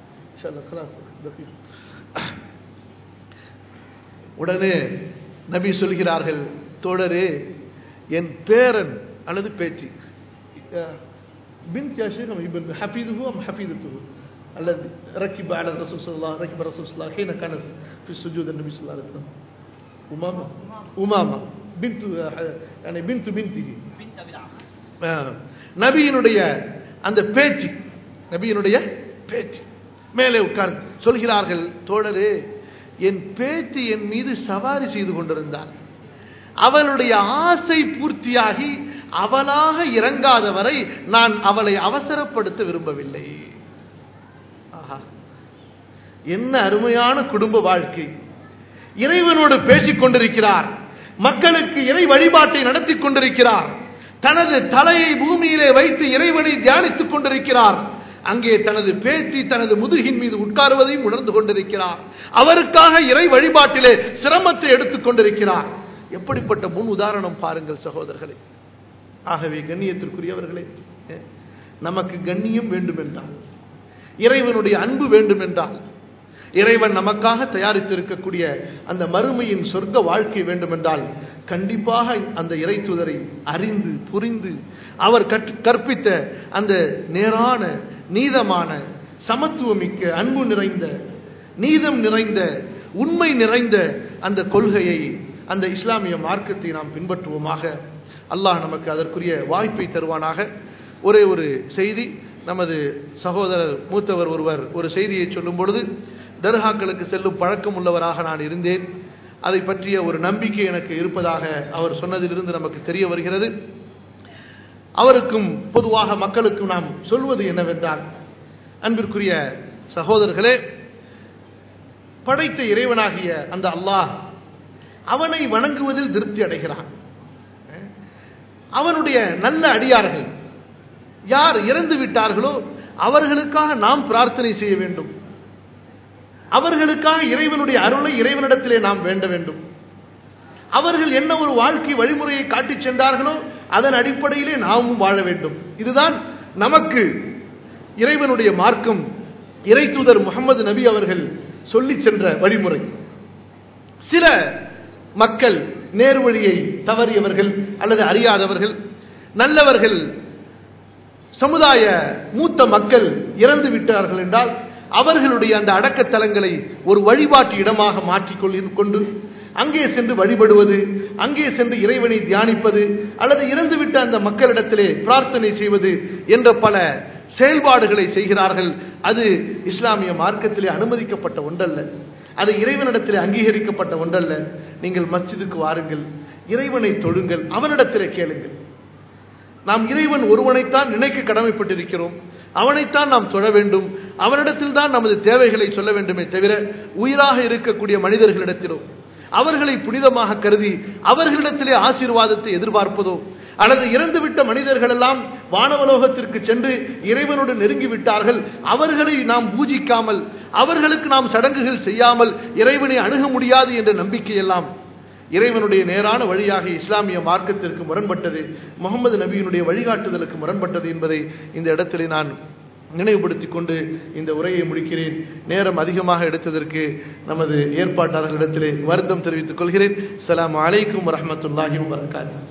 உடனே நபி சொல்கிறார்கள், தோழரே, என் பேரன் அல்லது பேத்தி, பின்த் யா ஷேக் இப்ன் ஹஃபீதுஹு அம் ஹஃபீதத்துஹு அல்லது ரகிப அல ரசூல் ஸல்லல்லாஹு ரகிப ரசூல் ஸல்லல்லாஹு ஹீன கான ஃபி சுஜூத் நபி ஸல்லல்லாஹு அலைஹி வஸல்லம். உமாமா பின்த் يعني பின்த் பின்திஹி பின்த் அபில் ஆஸ். நபியினுடைய அந்த பேத்தி, நபியினுடைய பேத்தி மேலே உட்கார்ந்து சொல்கிறார்கள், தோழரே, என் பேத்தி என் மீது சவாரி செய்து கொண்டிருந்தாள். அவளுடைய ஆசை பூர்த்தியாகி அவளாக இறங்காத வரை நான் அவளை அவசரப்படுத்த விரும்பவில்லை. என்ன அருமையான குடும்ப வாழ்க்கை! இறைவனோடு பேசிக் கொண்டிருக்கிறார், மக்களுக்கு இறை வழிபாட்டை நடத்தி கொண்டிருக்கிறார், தனது தலையை பூமியிலே வைத்து இறைவனை தியானித்துக் கொண்டிருக்கிறார். அங்கே தனது பேத்தி தனது முதுகின் மீது உட்காருவதையும் உணர்ந்து கொண்டிருக்கிறார். அவருக்காக இறை வழிபாட்டிலே சிரமத்தை எடுத்துக் கொண்டிருக்கிறார். எப்படிப்பட்ட முன் உதாரணம் பாருங்கள் சகோதரர்களே. ஆகவே கண்ணியத்திற்குரியவர்களே, நமக்கு கண்ணியம் வேண்டும் என்றால், இறைவனுடைய அன்பு வேண்டும் என்றால், இறைவன் நமக்காக தயாரித்திருக்கக்கூடிய அந்த மறுமையின் சொர்க்க வாழ்க்கை வேண்டும் என்றால், கண்டிப்பாக அந்த இறை தூதரை அறிந்து புரிந்து அவர் கற்பித்த அந்த நேரான நீதமான சமத்துவமிக்க அன்பு நிறைந்த நீதம் நிறைந்த உண்மை நிறைந்த அந்த கொள்கையை, அந்த இஸ்லாமிய மார்க்கத்தை நாம் பின்பற்றுவோமாக. அல்லாஹ் நமக்கு அதற்குரிய வாய்ப்பை தருவானாக. ஒரே ஒரு செய்தி, நமது சகோதரர் மூத்தவர் ஒருவர் ஒரு செய்தியை சொல்லும் பொழுது, தர்காக்களுக்கு செல்லும் பழக்கம் உள்ளவராக நான் இருந்தேன், அதை பற்றிய ஒரு நம்பிக்கை எனக்கு இருப்பதாக அவர் சொன்னதிலிருந்து நமக்கு தெரிய வருகிறது. அவருக்கும் பொதுவாக மக்களுக்கும் நாம் சொல்வது என்னவென்றால், அன்பிற்குரிய சகோதரர்களே, படைத்த இறைவனாகிய அந்த அல்லாஹ் அவனை வணங்குவதில் திருப்தி அடைகிறான். அவனுடைய நல்ல அடியார்கள் யார் இறந்து விட்டார்களோ அவர்களுக்காக நாம் பிரார்த்தனை செய்ய வேண்டும். அவர்களுக்காக இறைவனுடைய அருளை இறைவனிடத்திலே நாம் வேண்ட வேண்டும். அவர்கள் என்ன ஒரு வாழ்க்கை வழிமுறையை காட்டிச் சென்றார்களோ அதன் அடிப்படையிலே நாமும் வாழ வேண்டும். இதுதான் நமக்கு இறைவனுடைய மார்க்கம், இறை தூதர் முகமது நபி அவர்கள் சொல்லி சென்ற வழிமுறை. சில மக்கள் நேர்வழியை தவறியவர்கள் அல்லது அறியாதவர்கள், நல்லவர்கள், சமுதாய மூத்த மக்கள் இறந்து விட்டார்கள் என்றால் அவர்களுடைய அந்த அடக்கத்தலங்களை ஒரு வழிபாட்டு இடமாக மாற்றிக்கொண்டு அங்கே சென்று வழிபடுவது, அங்கே சென்று இறைவனை தியானிப்பது, அல்லது இறந்துவிட்ட அந்த மக்களிடத்திலே பிரார்த்தனை செய்வது என்ற பல செயல்பாடுகளை செய்கிறார்கள். அது இஸ்லாமிய மார்க்கத்திலே அனுமதிக்கப்பட்ட ஒன்றல்ல, அது இறைவனிடத்திலே அங்கீகரிக்கப்பட்ட ஒன்றல்ல. நீங்கள் மஸ்ஜிதுக்கு வாருங்கள், இறைவனை தொழுங்கள், அவனிடத்திலே கேளுங்கள். நாம் இறைவன் ஒருவனைத்தான் நினைக்க கடமைப்பட்டிருக்கிறோம், அவனைத்தான் நாம் தொழ வேண்டும், அவனிடத்தில் தான் நமது தேவைகளை சொல்ல வேண்டுமே தவிர உயிராக இருக்கக்கூடிய மனிதர்களிடத்திலோ அவர்களை புனிதமாக கருதி அவர்களிடத்திலே ஆசீர்வாதத்தை எதிர்பார்ப்பதோ, அல்லது இறந்துவிட்ட மனிதர்கள் எல்லாம் வானவலோகத்திற்கு சென்று இறைவனோடு நெருங்கிவிட்டார்கள், அவர்களை நாம் பூஜிக்காமல் அவர்களுக்கு நாம் சடங்குகள் செய்யாமல் இறைவனை அணுக முடியாது என்ற நம்பிக்கையெல்லாம் இறைவனுடைய நேரான வழியாக இஸ்லாமிய மார்க்கத்திற்கு முரண்பட்டது, முகமது நபியினுடைய வழிகாட்டுதலுக்கு முரண்பட்டது என்பதை இந்த இடத்திலே நான் நினைவுபடுத்திக் கொண்டு இந்த உரையை முடிக்கிறேன். நேரம் அதிகமாக எடுத்ததற்கு நமது ஏற்பாட்டாளர்களிடத்திலே வருத்தம் தெரிவித்துக் கொள்கிறேன். அஸ்ஸலாமு அலைக்கும் வரஹ்மத்துல்லாஹி வபரகாத்துஹு.